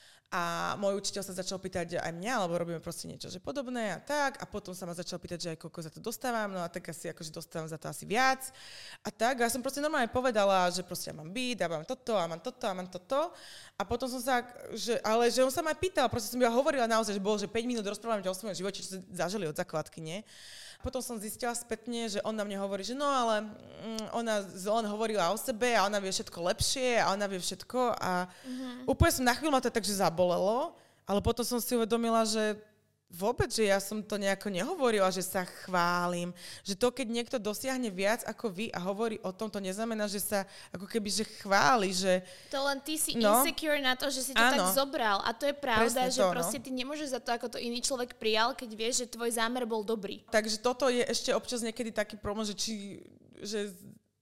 A môj učiteľ sa začal pýtať aj mňa, lebo robíme proste niečo že podobné a tak. A potom sa ma začal pýtať, že aj koľko za to dostávam, no a tak asi akože dostávam za to asi viac. A tak, a ja som proste normálne povedala, že proste ja mám byt, a mám toto, a mám toto, a mám toto. A potom som sa, že, ale že on sa ma aj pýtal, proste som ja hovorila naozaj, že bolo, že päť minút rozprávame o svojom živote, čo zažili od základky, nie? Potom som zistila spätne, že on na mne hovorí, že no ale mm, ona len hovorila o sebe a ona vie všetko lepšie a ona vie všetko a mm-hmm. úplne som na chvíľu ma to tak, že zabolelo Ale potom som si uvedomila, že vôbec, že ja som to nejako nehovorila, že sa chválim. Že to, keď niekto dosiahne viac ako vy a hovorí o tom, to neznamená, že sa ako keby že chváli, že... To len ty si no, insecure na to, že si to áno, tak zobral. A to je pravda, presne že to, proste no. ty nemôžeš za to, ako to iný človek prijal, keď vieš, že tvoj zámer bol dobrý. Takže toto je ešte občas niekedy taký problém, že či... Že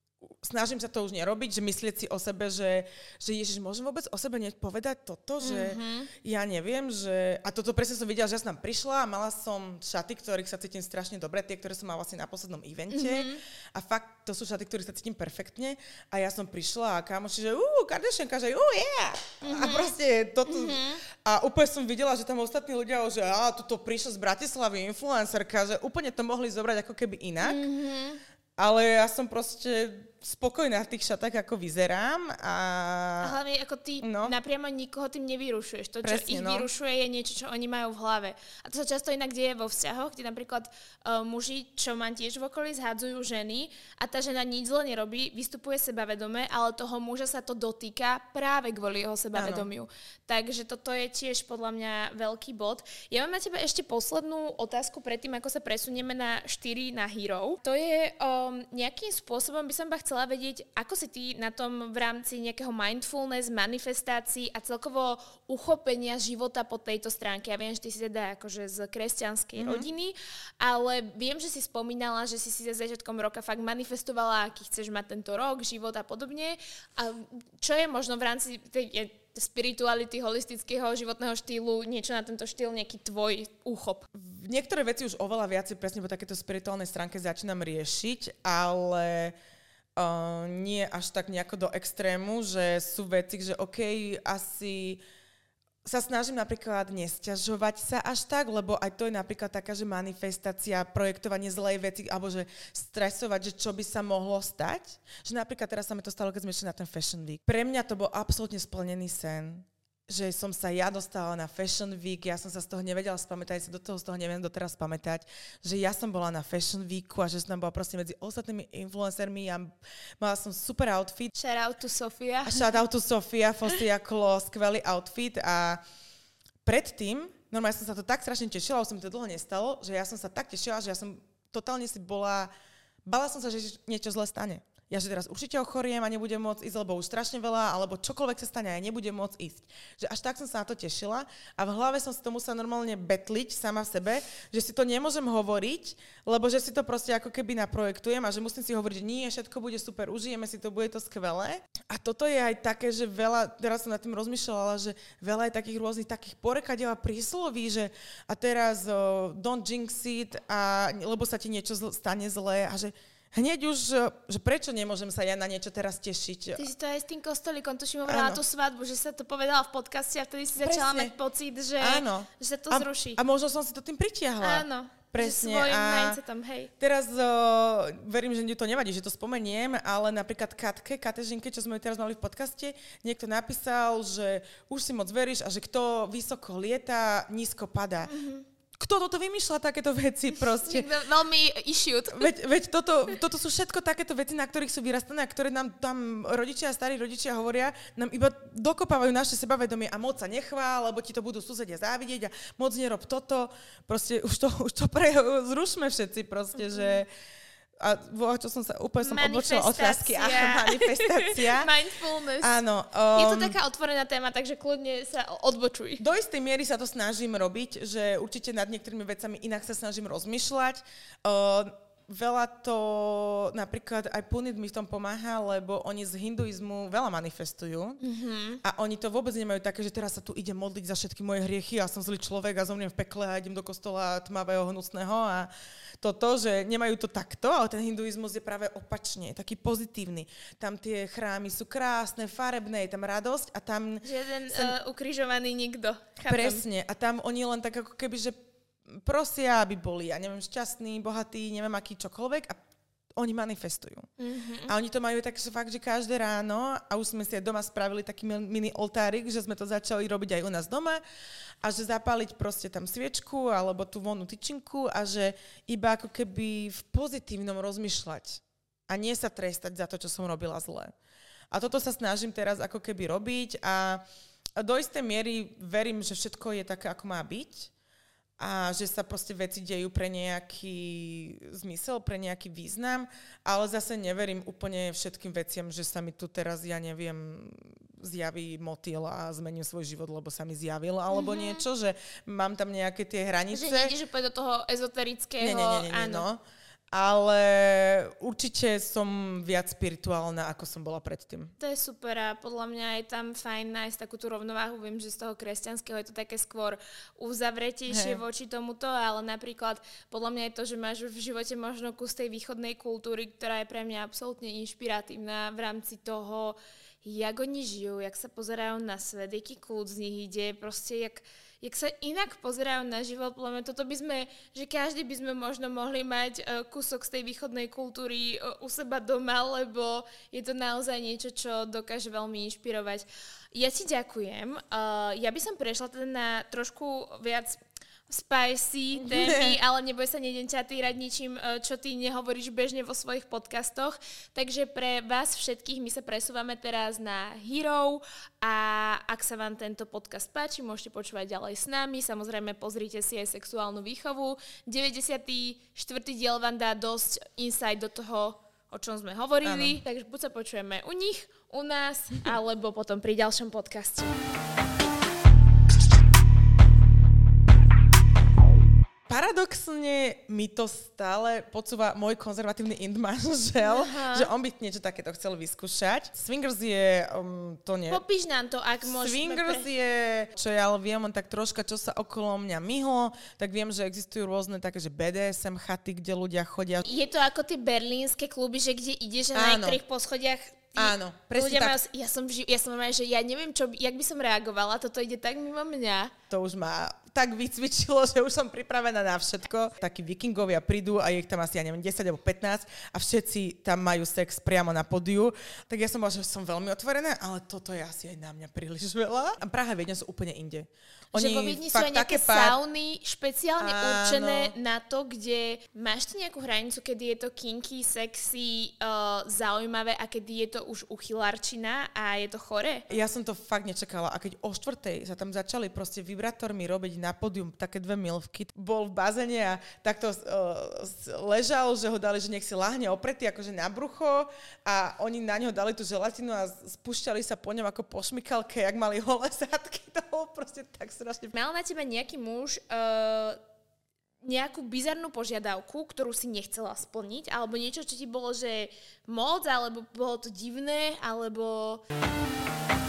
snažím sa to už nerobiť, že myslieť si o sebe, že, že Ježiš, môžem vôbec o sebe povedať toto, že mm-hmm. ja neviem, že... A toto presne som videla, že ja som tam prišla a mala som šaty, ktorých sa cítim strašne dobre, tie, ktoré som mala vlastne na poslednom evente. Mm-hmm. A fakt, to sú šaty, ktorých sa cítim perfektne. A ja som prišla a kámoši, že uú, Kardashianka, že uú, yeah! Mm-hmm. A proste toto... Mm-hmm. A úplne som videla, že tam ostatní ľudia, že á, tuto prišla z Bratislavy influencerka, že úplne to mohli zobrať ako keby inak. Mm-hmm. Ale ja som proste spokojná v tých šatách, ako vyzerám. A, a hlavne ako ty no. napriamo nikoho tým nevyrušuješ. To, čo Presne, ich no. vyrušuje, je niečo, čo oni majú v hlave. A to sa často inak deje vo vzťahoch, kde napríklad uh, muži, čo mám tiež v okolí, zhadzujú ženy a tá žena nič zle nerobí, vystupuje sebavedome, ale toho muža sa to dotýka práve kvôli jeho sebavedomiu. Áno. Takže toto je tiež podľa mňa veľký bod. Ja mám na teba ešte poslednú otázku predtým, ako sa presunieme na štyri na Hero. To je um, nejakým spôsobom, by som ba chcela vedieť, ako si ty na tom v rámci nejakého mindfulness, manifestácií a celkovo uchopenia života po tejto stránke. Ja viem, že ty si teda akože z kresťanskej mm-hmm. rodiny, ale viem, že si spomínala, že si si za začiatkom roka fakt manifestovala, aký chceš mať tento rok, život a podobne. A čo je možno v rámci tej spirituality, holistického životného štýlu, niečo na tento štýl, nejaký tvoj úchop? Niektoré veci už oveľa viacej presne po takéto spirituálnej stránke začínam riešiť, ale uh, nie až tak nejako do extrému, že sú veci, že OK, asi sa snažím napríklad nesťažovať sa až tak, lebo aj to je napríklad taká, že manifestácia, projektovanie zlej veci, alebo že stresovať, že čo by sa mohlo stať. Že napríklad teraz sa mi to stalo, keď sme išli na ten Fashion Week. Pre mňa to bol absolútne splnený sen, že som sa ja dostala na Fashion Week, ja som sa z toho nevedela spamätať, sa do toho z toho neviem doteraz pamätať, že ja som bola na Fashion Weeku a že som tam bola proste medzi ostatnými influencermi a mala som super outfit. Shout out to Sofia. A shout out to Sofia, Fosiaklo, skvelý outfit a predtým, normálne som sa to tak strašne tešila, už som to dlho nestalo, že ja som sa tak tešila, že ja som totálne si bola, bala som sa, že niečo zle stane. Ja, že teraz určite ochoriem a nebudem môcť ísť, lebo už strašne veľa, alebo čokoľvek sa stane a ja nebudem môcť ísť. Že až tak som sa na to tešila a v hlave som si to musela normálne betliť sama v sebe, že si to nemôžem hovoriť, lebo že si to proste ako keby naprojektujem a že musím si hovoriť, že nie, všetko bude super, užijeme si to, bude to skvelé. A toto je aj také, že veľa, teraz som nad tým rozmýšľala, že veľa je takých rôznych takých porekadiel a prísloví, že a teraz uh, don't jinx it, a, lebo sa ti niečo zl- stane zlé a že hneď už, že prečo nemôžem sa ja na niečo teraz tešiť. Ty si to aj s tým kostolíkom, tuším, hovorila tú svadbu, že sa to povedala v podcaste a vtedy si začala Presne. mať pocit, že, že sa to a, zruší. A možno som si to tým pritiahla. Áno. Presne. Svojím a mindsetom, hej. Teraz uh, verím, že to nevadí, že to spomeniem, ale napríklad Katke, Katežinke, čo sme teraz mali v podcaste, niekto napísal, že už si moc veríš a že kto vysoko lieta, nízko padá. Mm-hmm. Kto toto vymýšľa, takéto veci proste? Veľmi issued. Veď, veď toto, toto sú všetko takéto veci, na ktorých sú vyrastané a ktoré nám tam rodičia a starí rodičia hovoria, nám iba dokopávajú naše sebavedomie a moc sa nechvál, lebo ti to budú susedia závidieť a moc nerob toto. Proste už to, už to pre, zrušme všetci proste, mm-hmm. že... A čo som sa, úplne som odbočila od otázky. Aha, manifestácia. Mindfulness. Áno. Um, je to taká otvorená téma, takže kľudne sa odbočuj. Do istej miery sa to snažím robiť, že určite nad niektorými vecami inak sa snažím rozmýšľať. Uh, veľa to, napríklad aj Punit mi v tom pomáha, lebo oni z hinduizmu veľa manifestujú mm-hmm. a oni to vôbec nemajú také, že teraz sa tu ide modliť za všetky moje hriechy a som zlý človek a zomriem v pekle a idem do kostola tmavého, hnusného a toto, že nemajú to takto, ale ten hinduizmus je práve opačne, taký pozitívny. Tam tie chrámy sú krásne, farebné, je tam radosť a tam... Žiaden sem... uh, ukrižovaný nikto. Chápem. Presne. A tam oni len tak ako keby, že prosia, aby boli, ja neviem, šťastní, bohatí, neviem aký čokoľvek a oni manifestujú. Mm-hmm. A oni to majú tak, že fakt, že každé ráno, a už sme si aj doma spravili taký mini oltárik, že sme to začali robiť aj u nás doma, a že zapáliť proste tam sviečku alebo tú vonnú tyčinku a že iba ako keby v pozitívnom rozmýšľať a nie sa trestať za to, čo som robila zle. A toto sa snažím teraz ako keby robiť a do istej miery verím, že všetko je také, ako má byť a že sa proste veci dejú pre nejaký zmysel, pre nejaký význam, ale zase neverím úplne všetkým veciam, že sa mi tu teraz, ja neviem, zjaví motýl a zmením svoj život, lebo sa mi zjavil, alebo mm-hmm. niečo, že mám tam nejaké tie hranice. Že nejde, že pôjde do toho ezoterického, nie, nie, nie, nie, áno. No. Ale určite som viac spirituálna, ako som bola predtým. To je super a podľa mňa je tam fajn nájsť takú tú rovnováhu. Viem, že z toho kresťanského je to také skôr uzavretejšie hey. voči tomuto, ale napríklad podľa mňa je to, že máš v živote možno kus tej východnej kultúry, ktorá je pre mňa absolútne inšpiratívna v rámci toho, jak oni žijú, jak sa pozerajú na svet, aký kľud z nich ide, proste jak... jak sa inak pozerajú na život, podľa mňa toto by sme, že každý by sme možno mohli mať uh, kúsok z tej východnej kultúry uh, u seba doma, lebo je to naozaj niečo, čo dokáže veľmi inšpirovať. Ja ti ďakujem. Uh, ja by som prešla teda na trošku viac spicy témy, ale neboj sa, nejdem ťa týrať ničím, čo ty nehovoríš bežne vo svojich podcastoch. Takže pre vás všetkých my sa presúvame teraz na Hero a ak sa vám tento podcast páči, môžete počúvať ďalej s nami. Samozrejme pozrite si aj sexuálnu výchovu. deväťdesiaty štvrtý diel vám dá dosť insight do toho, o čom sme hovorili. Ano. Takže buď sa počujeme u nich, u nás, alebo potom pri ďalšom podcaste. Paradoxne mi to stále podsúva môj konzervatívny int manžel, že on by niečo takéto chcel vyskúšať. Swingers je, um, to nie... Popíš nám to, ak môžeme... Swingers pre... je, čo ja ale viem, on tak troška, čo sa okolo mňa myhlo, tak viem, že existujú rôzne také, že bé dé es em chaty, kde ľudia chodia. Je to ako tie berlínske kluby, že kde ideš a na niektorých poschodiach... Áno, presne tak. Majú, ja som, ja som že ja neviem, čo, jak by som reagovala, toto ide tak mimo mňa. To už ma tak vycvičilo, že už som pripravená na všetko. Takí vikingovia prídu a je ich tam asi, ja neviem, desať alebo pätnásť a všetci tam majú sex priamo na pódiu. Tak ja som bola, že som veľmi otvorená, ale toto je asi aj na mňa príliš veľa. A Praha a Viedne sú úplne inde. Oni že vo Viedni sú aj nejaké pár... sauny špeciálne Áno. určené na to, kde máš tu nejakú hranicu, kedy je to kinky, sexy, uh, zaujímavé a kedy je to už uchylarčina a je to chore? Ja som to fakt nečakala a keď o štvrtej sa tam začali proste vibrátormi robiť na pódium také dve milvky, bol v bazéne a takto uh, ležal, že ho dali, že nech si lahne opretý akože na brucho a oni na neho dali tú želatinu a spúšťali sa po ňom ako po šmikalke, jak mali holé zadky. To bolo proste tak strašne. Mal na teba nejaký muž uh, nejakú bizarnú požiadavku, ktorú si nechcela splniť, alebo niečo, čo ti bolo, že moc, alebo bolo to divné, alebo...